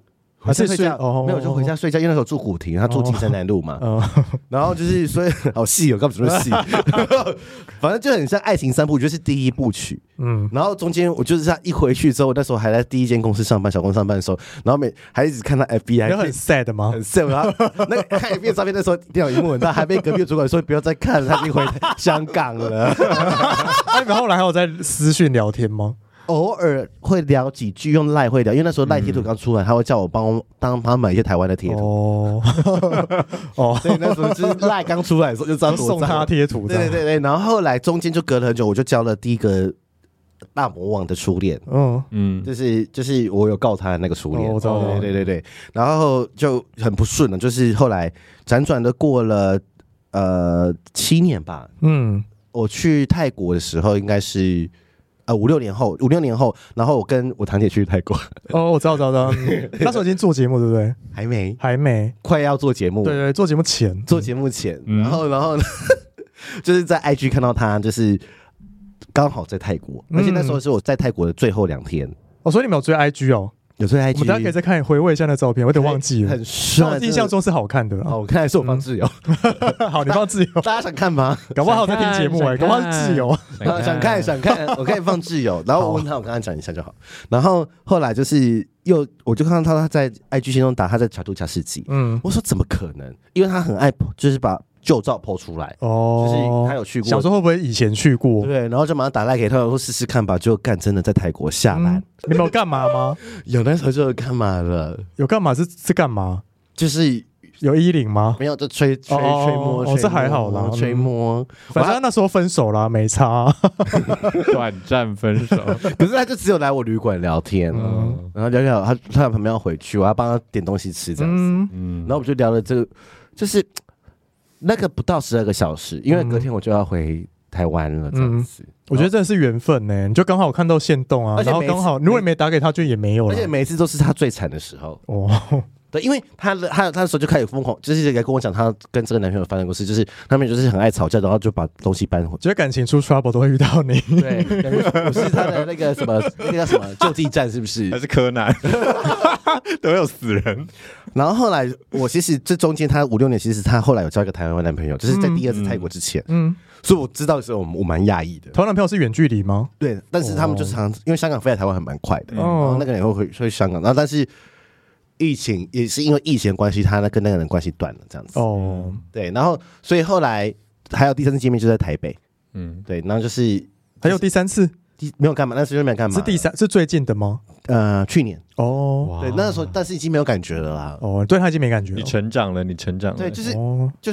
还是睡觉？ 哦、 没有，就回家睡觉，因为那时候住古亭，他住金山南路嘛。哦、然后就是所以好细有，干嘛这么细？反正就很像爱情三部，就是第一部曲。嗯，然后中间我就是他一回去之后，那时候还在第一间公司上班，小公司上班的时候，然后每还一直看他 F B I， 很 sad 吗？ 很 sad。然后那个看 F B I 照片，那时候电脑荧幕很大，还被隔壁的主管说不要再看了，他已经回香港了。 那你们后来还有在私讯聊天吗？ 偶尔会聊几句，用赖会聊，因为那时候赖贴图刚出来，他会叫我帮当帮他买一些台湾的贴图。哦，哦，对，那时候就是赖刚出来的时候就知道送他贴图。 对对对对，然后后来中间就隔了很久，我就交了第一个大魔王的初恋。嗯嗯，就是就是我有告他的那个初恋。哦，对对对对，然后就很不顺了，就是后来辗转的过了呃七年吧。嗯，我去泰国的时候应该是。呃，五六年后，五六年后，然后我跟我堂姐去泰国。 哦，我知道，知道，知道。那时候已经做节目，对不对？ 还没， 还没， 快要做节目。 对对，做节目前， 做节目前，嗯、然后，然后呢，就是在 I G 看到他，就是刚好在泰国，嗯、而且那时候是我在泰国的最后两天。 哦，所以你们有追 I G 哦？ 有追 I G， 我们大家可以再看回味一下那照片，我有点忘记了。 很帅， 我印象中是好看的。 好看还是我放自由？ 嗯、好，你放自由。 大家想看吗？ 搞不好在听节目哎，搞不好是自由。 想看想看，我可以放自由。然后我问他，我跟他讲一下就好。然后后来就是又，我就看到他在 I G 线中打他在卡杜卡市集。嗯，我说怎么可能？因为他很爱，就是把旧照 po 出来。哦，就是他有去过。 想说会不会以前去过？ 对，然后就马上打赖给他，说试试看吧。就干真的在泰国下来。 你们有干嘛吗？ 有，那时候就有干嘛了？ 有干嘛是是干嘛？ 就是有衣领吗？ 没有，就吹吹吹摸。 哦，这还好啦， 吹摸。 反正那时候分手啦，没差。 短暂分手， 可是他就只有来我旅馆聊天，然后聊聊，他他在旁边要回去，我要帮他点东西吃这样子。嗯，然后我们就聊了这个，就是那个不到十二个小时，因为隔天我就要回台湾了，这样子。 我觉得真的是缘分呢，你就刚好看到限动啊，然后刚好如果你没打给他，就也没有了。 而且每一次都是他最惨的时候哦。对，因为他他他那时候就开始疯狂，就是跟我讲他跟这个男朋友发生故事，就是他们就是很爱吵架，然后就把东西搬回。 觉得感情出 trouble 都会遇到你。 对，我是他的那个什么，那个叫什么救济站，是不是？ 还是柯南？都有死人。 然后后来我其实这中间他五六年，其实他后来有交一个台湾男朋友，就是在第二次泰国之前。嗯。嗯所以我知道的时候，我蛮讶异的。 台湾男朋友是远距离吗？ 对，但是他们就是常、哦、因为香港飞来台湾还蛮快的，哦、然后那个人会回去香港，然后但是疫情也是因为疫情的关系，他跟那个人关系断了，这样子。哦，对，然后所以后来还有第三次见面就在台北，嗯，对，然后就是还有第三次， 没有干嘛，那时候没有干嘛， 是第三是最近的吗？ 呃，去年哦，对，那时候但是已经没有感觉了啦。 哦，对他已经没感觉了， 你成长了，你成长了， 对，就是、哦、就是。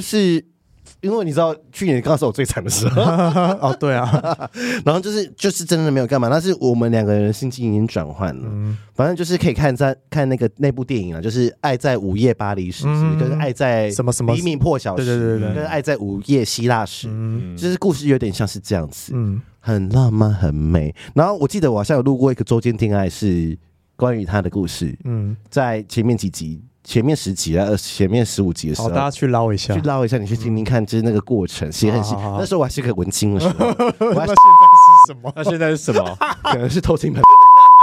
因为你知道去年刚好是我最惨的时候哦，对啊， 然后就是就是真的没有干嘛，但是我们两个人心境已经转换了，嗯、反正就是可以看在看那个那部电影啊，就是《爱在午夜巴黎时》嗯、跟《爱在什么什么黎明破晓时》， 对对对对， 跟《爱在午夜希腊时》嗯，就是故事有点像是这样子，嗯，很浪漫很美。然后我记得我好像有录过一个周间恋爱是关于他的故事，嗯，在前面几集。前面十集啊，前面十五集的时候， 好，大家去捞一下， 去捞一下，你去听听看，就是那个过程，写很细。那时候我还是个文青的时候， 我还现在是什么？ 那现在是什么？ 可能是偷听版。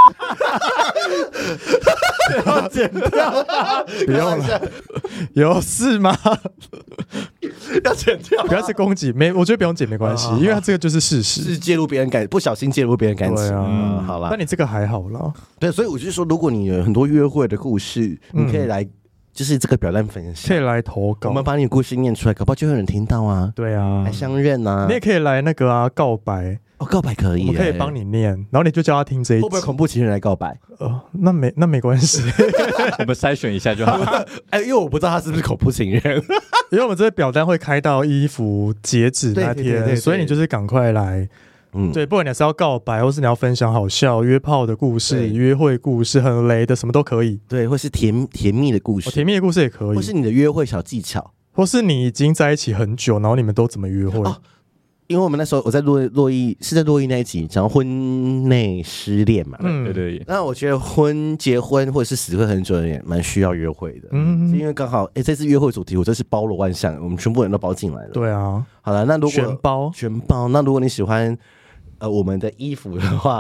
要剪掉， 不用了，有事吗？ 要剪掉， 不要是攻击，没，我觉得不用剪没关系，因为这个就是事实， 是介入别人感，不小心介入别人感情。对啊， 嗯、好了， 那你这个还好啦。 对，所以我就说，如果你有很多约会的故事，嗯、你可以来，就是这个表单分享， 可以来投稿， 我们把你的故事念出来，搞不好就有人听到啊。 对啊， 来相认啊， 你也可以来那个啊告白。 哦，告白可以， 我可以帮你念，然后你就叫他听这一集。 会不会恐怖情人来告白？ 呃，那没那没关系， 我们筛选一下就好。 哎，因为我不知道他是不是恐怖情人， 因为我们这个表单会开到衣服截止那天，对对对对对，所以你就是赶快来。嗯，对，不管你是要告白，或是你要分享好笑约炮的故事、约会故事、很雷的，什么都可以。 对，或是甜甜蜜的故事、 哦，甜蜜的故事也可以， 或是你的约会小技巧， 或是你已经在一起很久，然后你们都怎么约会？哦， 因为我们那时候我在洛洛伊是在洛伊那一集讲婚内失恋嘛， 嗯，对对。 那我觉得婚结婚或者是死会很久的人蛮需要约会的，嗯，因为刚好哎这次约会主题我这是包罗万象，我们全部人都包进来了。 对啊， 好了，那如果全包全包，那如果你喜欢呃我们的衣服的话，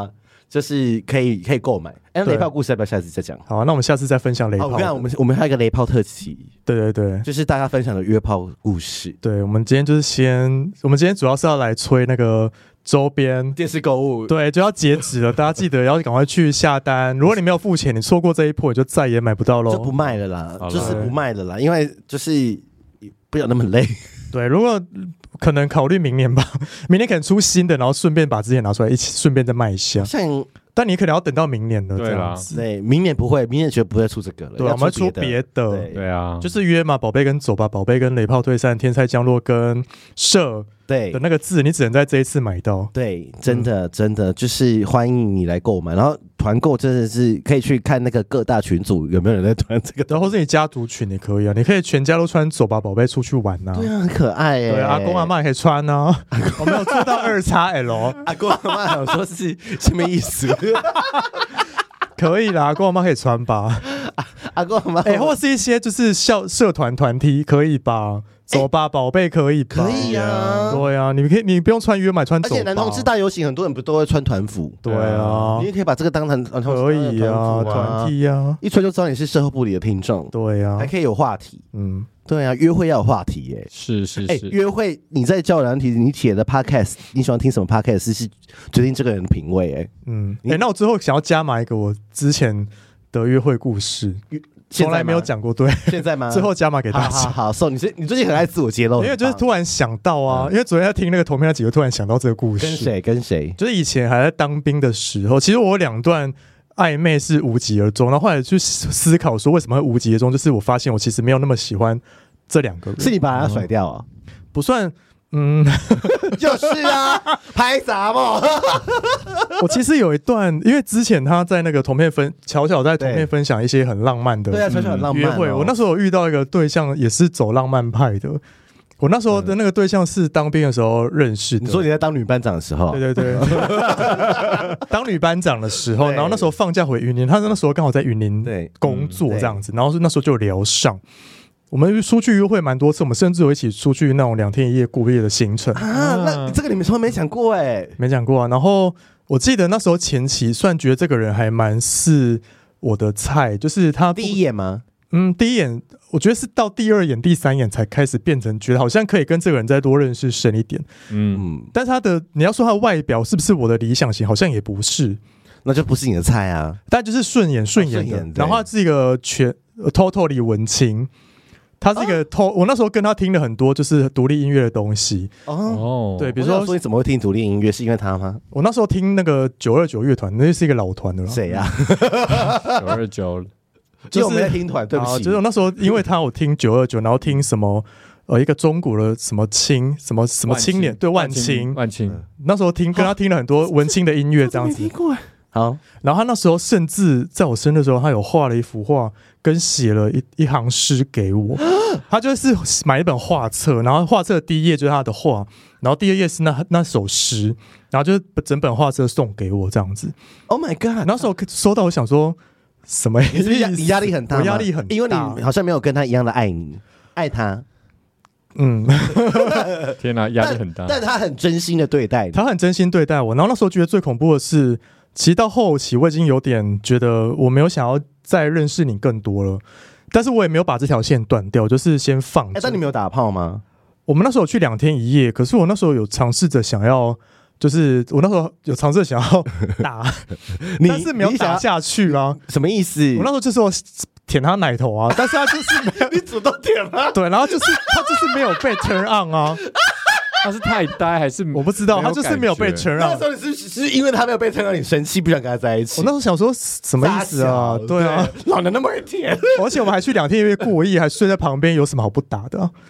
就是可以可以购买。哎，雷炮故事要不要下次再讲？ 好，那我们下次再分享雷炮。 我看我们我们还有一个雷炮特辑， 对对对， 就是大家分享的约炮故事。 对，我们今天就是先，我们今天主要是要来催那个周边电视购物， 对，就要截止了，大家记得要赶快去下单。如果你没有付钱，你错过这一波，你就再也买不到喽， 就不卖了啦，就是不卖了啦，因为就是不要那么累。 对，如果可能考虑明年吧，明年可能出新的，然后顺便把之前拿出来一起，顺便再卖一下。 像， 但你可能要等到明年了， 对啦， 对，明年不会，明年绝对不会出这个了。 对，我们会出别的， 对, 对啊， 就是约嘛，宝贝跟走吧，宝贝跟雷炮退散，天才降落跟射。 对的那个字，你只能在这一次买到。 对，真的、嗯、真的就是欢迎你来购买，然后团购真的是可以去看那个各大群组有没有人在团这个， 然后是你家族群也可以啊，你可以全家都穿走吧宝贝出去玩啊。 对啊，很可爱耶、欸。 对，阿公阿嬷也可以穿啊。我没有做到二 X L， 阿公阿嬷有说是什么意思？ 可以啦，阿公阿嬷可以穿吧。 啊、阿公阿嬷， 哎、欸，或是一些就是校社团团体可以吧。走吧，宝贝，可以吧？ 可以啊， 对啊，你可以，你不用穿约买穿走吧。 而且男同志大游行，很多人不都会穿团服？ 对啊， 你也可以把这个当成可以啊，团体啊， 一穿就知道你是社后部里的听众。 对啊， 还可以有话题。 嗯， 对啊，约会要有话题耶。 是是是， 约会你在交友软体，你写的 podcast， 你喜欢听什么 podcast 是决定这个人的品味哎。 嗯，哎，那我最后想要加码一个我之前的约会故事。从来没有讲过，对， 现在吗？ 最后加码给大家。 好，好，so, 你你最近很爱自我揭露， 因为就是突然想到啊，嗯、因为昨天在听那个投票那几个，突然想到这个故事。 跟谁？跟谁？ 就是以前还在当兵的时候，其实我有两段暧昧是无疾而终，然后后来去思考说为什么会无疾而终，就是我发现我其实没有那么喜欢这两个人。 是你把他甩掉啊？ 嗯、不算。嗯， 就是啊，拍啥嘛？ 我其实有一段，因为之前他在那个同片分，巧巧在同片分享一些很浪漫的， 对啊，巧巧很浪漫、哦、 约会。我那时候有遇到一个对象，也是走浪漫派的。我那时候的那个对象是当兵的时候认识的。 你说你在当女班长的时候？ 对对对，当女班长的时候，然后那时候放假回云林，他那时候刚好在云林工作这样子，然后那时候就聊上。我们出去约会蛮多次，我们甚至有一起出去那种两天一夜过夜的行程啊。那这个你们从来没讲过哎、欸， 没讲过啊。然后我记得那时候前期算觉得这个人还蛮是我的菜，就是他第一眼吗？ 嗯，第一眼我觉得是到第二眼、第三眼才开始变成觉得好像可以跟这个人再多认识深一点。嗯，但是他的你要说他的外表是不是我的理想型，好像也不是， 那就不是你的菜啊。 但就是顺眼顺眼的， 眼然后他是一个全 totally 文青。他是一个偷、啊，我那时候跟他听了很多就是独立音乐的东西哦，对，比如 说, 说你怎么会听独立音乐？是因为他吗？ 我那时候听那个九二九乐团，那是一个老团的了。 谁呀？ 九二九， 就是我们在听团，对不起。 就是我那时候因为他我听九二九，然后听什么呃一个中国的什么青什么什么青年，对万青万青， 那时候听跟他听了很多文青的音乐这样子。 好， 然后他那时候甚至在我生日的时候，他有画了一幅画，跟写了一一行诗给我。他就是买一本画册，然后画册的第一页就是他的画，然后第二页是那那首诗，然后就是整本画册送给我这样子。 Oh my god！ 那时候收到，我想说什么意思？ 你压力很大吗？ 我压力很大， 因为你好像没有跟他一样的爱你，爱他。 嗯， 天哪，压力很大但。但他很真心的对待你， 他很真心对待我。然后那时候觉得最恐怖的是，其实到后期我已经有点觉得我没有想要再认识你更多了，但是我也没有把这条线断掉，就是先放着。 欸，但你没有打炮吗？ 我们那时候有去两天一夜，可是我那时候有尝试着想要，就是我那时候有尝试想要打，但是没有打下去啊。 什么意思？ 我那时候就是说舔他奶头啊，但是他就是没有你主动舔吗？ 对，然后就是他就是没有被 turn on 啊。 他是太呆还是我不知道，他就是没有被 turn on。 那时候你是是因为他没有被 turn on，你生气不想跟他在一起？ 我那时候想说什么意思啊？对啊， 老娘那么会舔， 而且我们还去两天一夜过夜，还睡在旁边，有什么好不打的啊？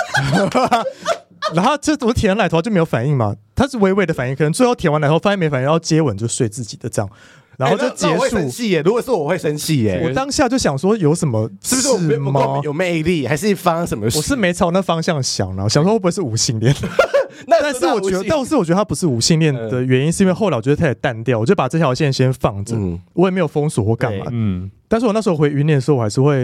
然后就我舔完奶头就没有反应嘛，他是微微的反应，可能最后舔完奶头发现没反应，然后接吻就睡自己的这样。然后就结束。欸、我会生气耶！如果是我，我会生气耶！我当下就想说，有什么是不是我不够有魅力，还是发生什么事？ 我是没朝那方向想了，想说会不会是无性恋？但是我觉得，但是我觉得他不是无性恋的原因，是因为后来我觉得他也淡掉，我就把这条线先放着，嗯、我也没有封锁或干嘛。嗯，但是我那时候回云林的时候，我还是会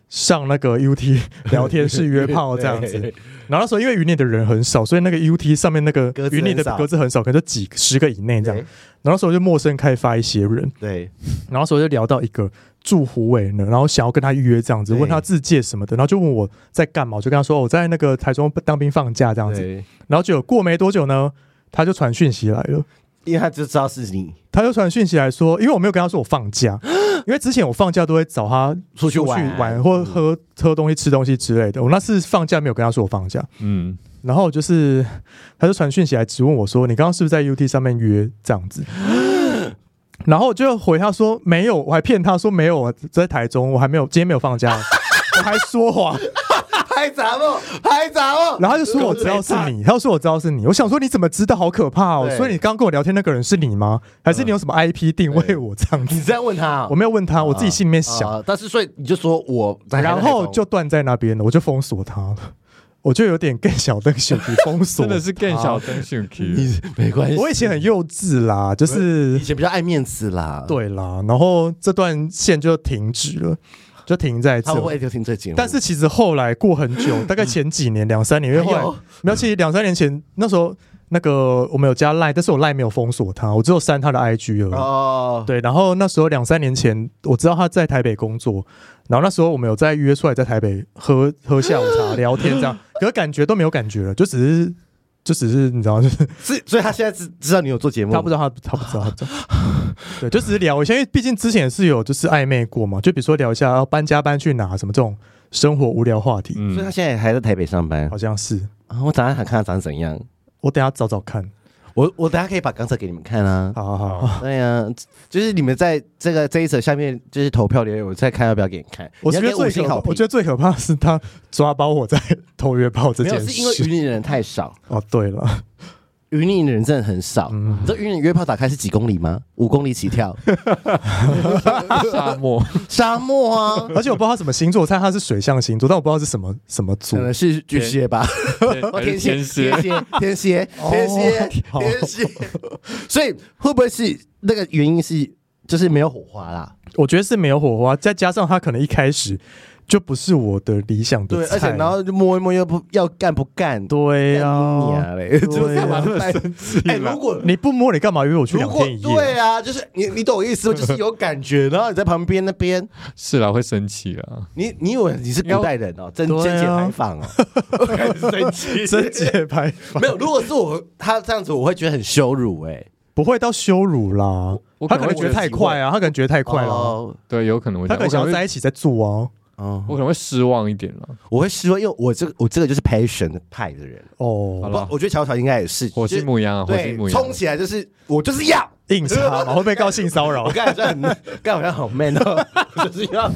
上那个 U T 聊天室约炮这样子。然后那时候因为云林的人很少，所以那个 U T 上面那个云林的格子很少，可能就几十个以内这样。然后那时候就陌生开发一些人， 对。 然后那时候就聊到一个住虎尾呢，然后想要跟他约这样子，问他自介什么的，然后就问我在干嘛，我就跟他说我在那个台中当兵放假这样子。然后就过没多久呢，他就传讯息来了。 因为他就知道是你， 他就传讯息来说，因为我没有跟他说我放假，因为之前我放假都会找他出去玩， 玩或喝、嗯、喝东西、吃东西之类的。我那次放假没有跟他说我放假，嗯，然后就是他就传讯息来质问我说，你刚刚是不是在 U T 上面约这样子？然后我就回他说没有，我还骗他说没有，我在台中，我还没有，今天没有放假，我还说谎。 拍杂梦，拍杂梦， 然后他就说我知道是你，他就说我知道是你。我想说你怎么知道？好可怕哦！所以你刚刚跟我聊天那个人是你吗？还是你有什么 I P 定位我这样子？ 你这样问他、啊？ 我没有问他，我自己心里面想。 啊啊、但是所以你就说我在， 然后就断在那边了，我就封锁他了。我就有点更小灯熊皮封锁， 真的是更小灯熊皮。 你没关系， 我以前很幼稚啦，就是以前比较爱面子啦， 对啦。然后这段线就停止了。就停在这， 他会就停这节目。 但是其实后来过很久，大概前几年两三年，因为后来没有，其实两三年前那时候那个我们有加 LINE， 但是我 LINE 没有封锁他，我只有删他的 I G 而已。哦，对，然后那时候两三年前，我知道他在台北工作，然后那时候我们有在约出来在台北喝喝下午茶聊天这样，可是感觉都没有感觉了，就只是。就只是你知道，就是是，所以他现在知知道你有做节目， 他不知道他他不知道他不知道，对，就只是聊一下，因为毕竟之前也是有就是暧昧过嘛，就比如说聊一下要搬家搬去哪什么这种生活无聊话题， 嗯，所以他现在还在台北上班， 好像是啊。我等下想看他长怎样， 我等下找找看。 我我等下可以把刚才给你们看啊， 好好好， 对呀、啊，就是你们在这个这一则下面就是投票留言，我再看要不要给你看。 我觉得最可怕，我觉得最可怕的是他抓包我在偷约炮这件事， 没有是因为云林的人太少哦。对了。 云林的人真的很少，嗯、你知道云林约炮打开是几公里吗？五公里起跳， 沙漠， 沙漠啊！ 而且我不知道他什么星座，我猜他是水象星座，但我不知道是什么什么座， 可能是巨蟹吧？天蝎，天蝎，天蝎，天蝎，天蝎。所以会不会是那个原因是就是没有火花啦？ 我觉得是没有火花，再加上他可能一开始。就不是我的理想的菜， 对，而且然后就摸一摸又不要干不干， 对呀、啊， 就是干嘛那么生气？哎，如果你不摸，你干嘛约我去两天一夜？ 对啊，就是你你懂我意思吗？就是有感觉，然后你在旁边那边， 是啦，会生气啦。 你你以为你是古代人哦？贞贞节牌坊哦，开始生气， 贞节牌坊没有。如果是我，他这样子，我会觉得很羞辱哎、欸。 不会到羞辱啦，他可能觉得太快啊，他可能觉得太快了、 哦， 对，有可能会， 他可能想要在一起再做啊。 哦，我可能会失望一点了。 我会失望，因为我这个我这个就是 passion 派的人哦。 好了，我觉得乔乔应该也是火星牡羊啊，火星牡羊冲起来就是我就是要硬插嘛，会不会告性骚扰？ 我刚才很，刚好像好 man 哦，就是要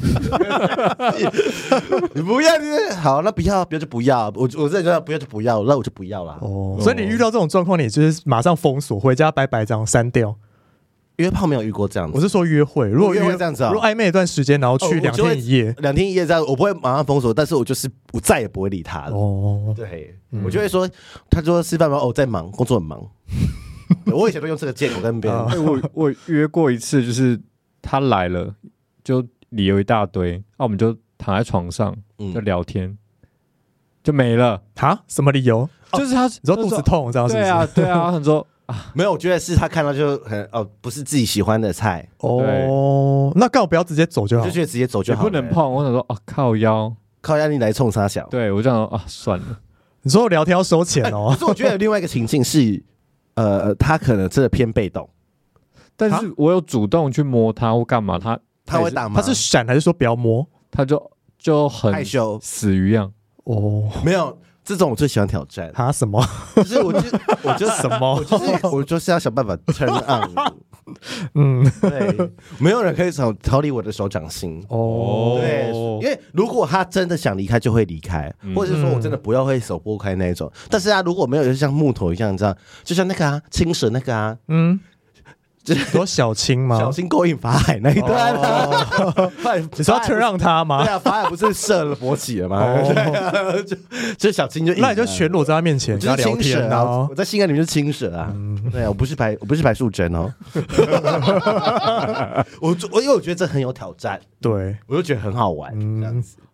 你不要，好，那不要，不要就不要。我我真的觉得不要就不要，那我就不要啦。 哦，所以你遇到这种状况，你就是马上封锁，回家拜拜，这样删掉。 约炮没有遇过这样子， 我是说约会。如果约会这样子、啊， 如果暧昧一段时间，然后去两天一夜， 两、哦、天一夜这样，我不会马上封锁，但是我就是我再也不会理他了。哦，对，嗯、我就会说，他说吃饭吗？哦，在忙，工作很忙。我以前都用这个借口跟别人。 欸、我我约过一次，就是他来了，就理由一大堆，那、啊、我们就躺在床上就聊天，嗯、就没了。 哈？什么理由？ 就是他， 你说肚子痛，这样是不是？ 对啊，对啊，他说。 啊、没有，我觉得是他看到就很哦，不是自己喜欢的菜哦，那干嘛不要直接走就好？ 就觉得直接走就好， 不能碰。我想说啊，靠腰， 靠腰你来冲啥小？ 对我这样啊，算了。 你说我聊天要收钱哦？ 可是我觉得有另外一个情境是，呃，他可能真的偏被动， 但是我有主动去摸他或干嘛，他他会打吗？ 他是闪还是说不要摸？ 他就就很害羞， 死鱼一样。 哦， 没有。这种我最喜欢挑战。 他什么？ 就是我就我就什么？ 我就是我就是要想办法 turn on。 嗯， 对，没有人可以逃逃离我的手掌心。 哦， 对，因为如果他真的想离开，就会离开，嗯、或者是说我真的不要会手拨开那一种。但是啊，如果没有，就像木头一样这样，就像那个啊，青蛇那个啊，嗯。 多小青吗？ 小青勾引法海那一段、啊，哦、 你说要退让他吗？ 对啊，法海不是射了勃起了吗？哦、就就小青就， 那你就全裸在他面前跟他聊天啊！ 我在性爱里面就是青蛇啊，嗯、对啊，我不是白，我不是白素贞哦。我我因为我觉得这很有挑战， 对我就觉得很好玩，嗯、这样子。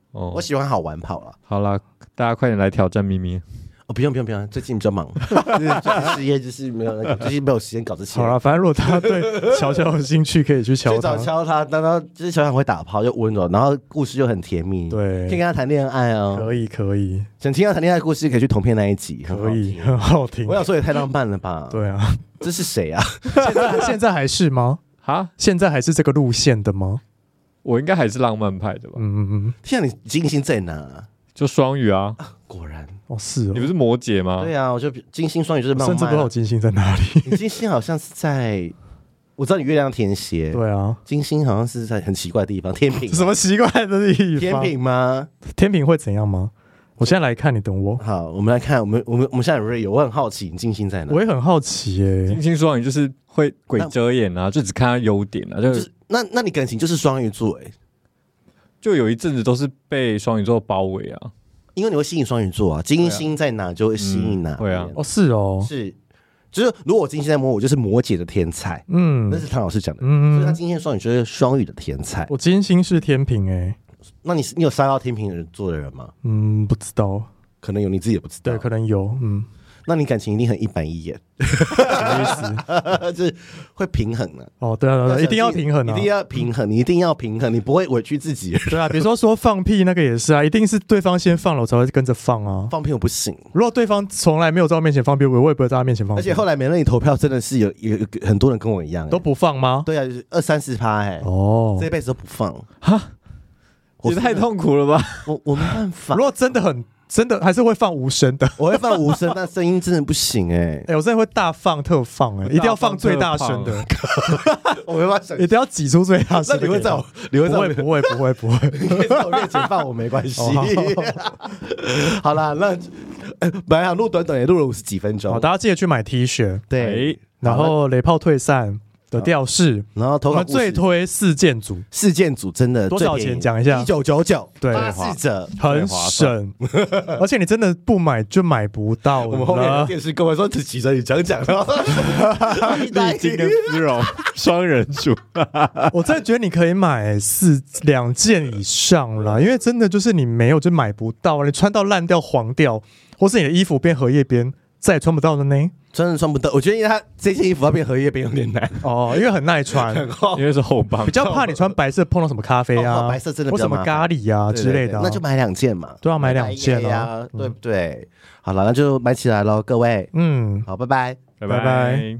哦，我喜欢好玩跑了。 好啦，大家快点来挑战咪咪。 哦，不用不用不用，最近比较忙，就是事业就是没有那个，最近没有时间搞这些。 好了，反正如果他对乔乔有兴趣，可以去敲他， 去找敲他，然后就是乔乔会打炮，又温柔，然后故事又很甜蜜， 对， 可以跟他谈恋爱哦。 可以可以， 想听他谈恋爱的故事，可以去同片那一集， 可以很好听。 我想说也太浪漫了吧？ 对啊， 这是谁啊？ 现在现在还是吗？ 哈， 现在还是这个路线的吗？ 我应该还是浪漫派的吧？ 嗯嗯嗯。 天啊，你金星在哪？ 就双鱼啊， 果然。 哦，是哦， 你不是摩羯吗？ 对啊，我就金星双鱼就是浪漫、啊， 甚至不知道我金星在哪里。 你金星好像是在，我知道你月亮天蝎， 对啊， 金星好像是在很奇怪的地方，天平。 什么奇怪的地方？ 天平吗？ 天平会怎样吗？我现在来看，你等我。 好，我们来看，我们我们我们现在很 real，我很好奇，你金星在哪？ 我也很好奇耶、欸。 金星双鱼就是会鬼遮眼啊，就只看他优点啊，就、 就是那那你感情就是双鱼座哎、欸， 就有一阵子都是被双鱼座包围啊。 因为你会吸引双鱼座啊，金星在哪就会吸引哪、 嗯。对啊， 哦是哦， 是，就是如果我金星在摩，我就是摩羯的天才，嗯，那是唐老师讲的，嗯，所以他金星双鱼就是双鱼的天才。 我金星是天平哎、欸， 那你你有杀到天平座的人吗？ 嗯，不知道， 可能有，你自己也不知道， 对，可能有，嗯。 那你感情一定很一板一眼， 什么意思？ 就是会平衡的、 啊。哦，对啊，对啊，一定要平衡啊， 一定要平衡，你一定要平衡，你不会委屈自己。 对啊，比如说说放屁那个也是啊，一定是对方先放了，我才会跟着放啊。 放屁我不行， 如果对方从来没有在我面前放屁，我也不会在他面前放屁。 而且后来美乐你投票真的是有有很多人跟我一样、欸， 都不放吗？ 对啊，就是二三十趴哎，哦，这辈子都不放， 哈，也太痛苦了吧？ 我我没办法， 如果真的很。真的还是会放无声的， 我会放无声，但声音真的不行哎、欸！ 哎、欸，我真的会大放特放哎、欸，一定要放最大声的， 我没办法， 一定要挤出最大声的。 那你会在我，你会在我不会不会不会不会， 你可以在我面前放我没关系。好啦，那本来想录短短也录了五十几分钟， 好，大家记得去买 T 恤， 对， 然后雷炮退散。的调式， 然后投稿我们最推四件组， 四件组真的多少钱？讲一下， 一九九九， 对， 四折， 很省，而且你真的不买就买不到了。 我们后面的电视跟我说：“只记着你讲讲了。” 历经跟丝绒双人组， 我真的觉得你可以买四两件以上啦，因为真的就是你没有就买不到，你穿到烂掉、黄掉，或是你的衣服变荷叶边，再也穿不到了呢。 真的穿不到，我觉得因为它这件衣服要变荷叶边有点难哦，因为很耐穿， 因为是后帮， 比较怕你穿白色碰到什么咖啡啊， 哦、白色真的或什么咖喱啊之类的、啊， 那就买两件嘛， 都要买两件啊，嗯、对不对？好了，那就买起来咯，各位， 嗯， 好，拜拜， 拜拜拜。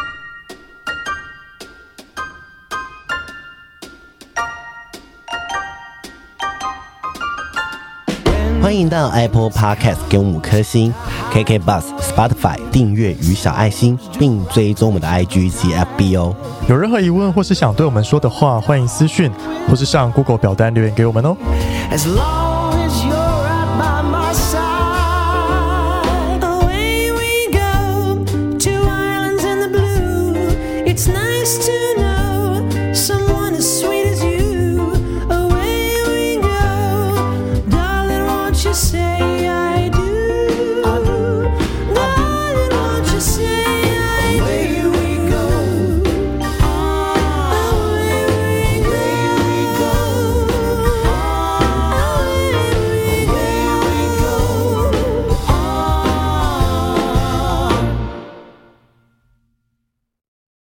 欢迎到 Apple Podcast 给我们五颗星 ，K K Bus、Spotify 订阅与小爱心，并追踪我们的 I G 及 F B 哦。 有任何疑问或是想对我们说的话，欢迎私讯或是上 Google 表单留言给我们哦。As long as you're right by my side, away we go, two islands in the blue. It's nice to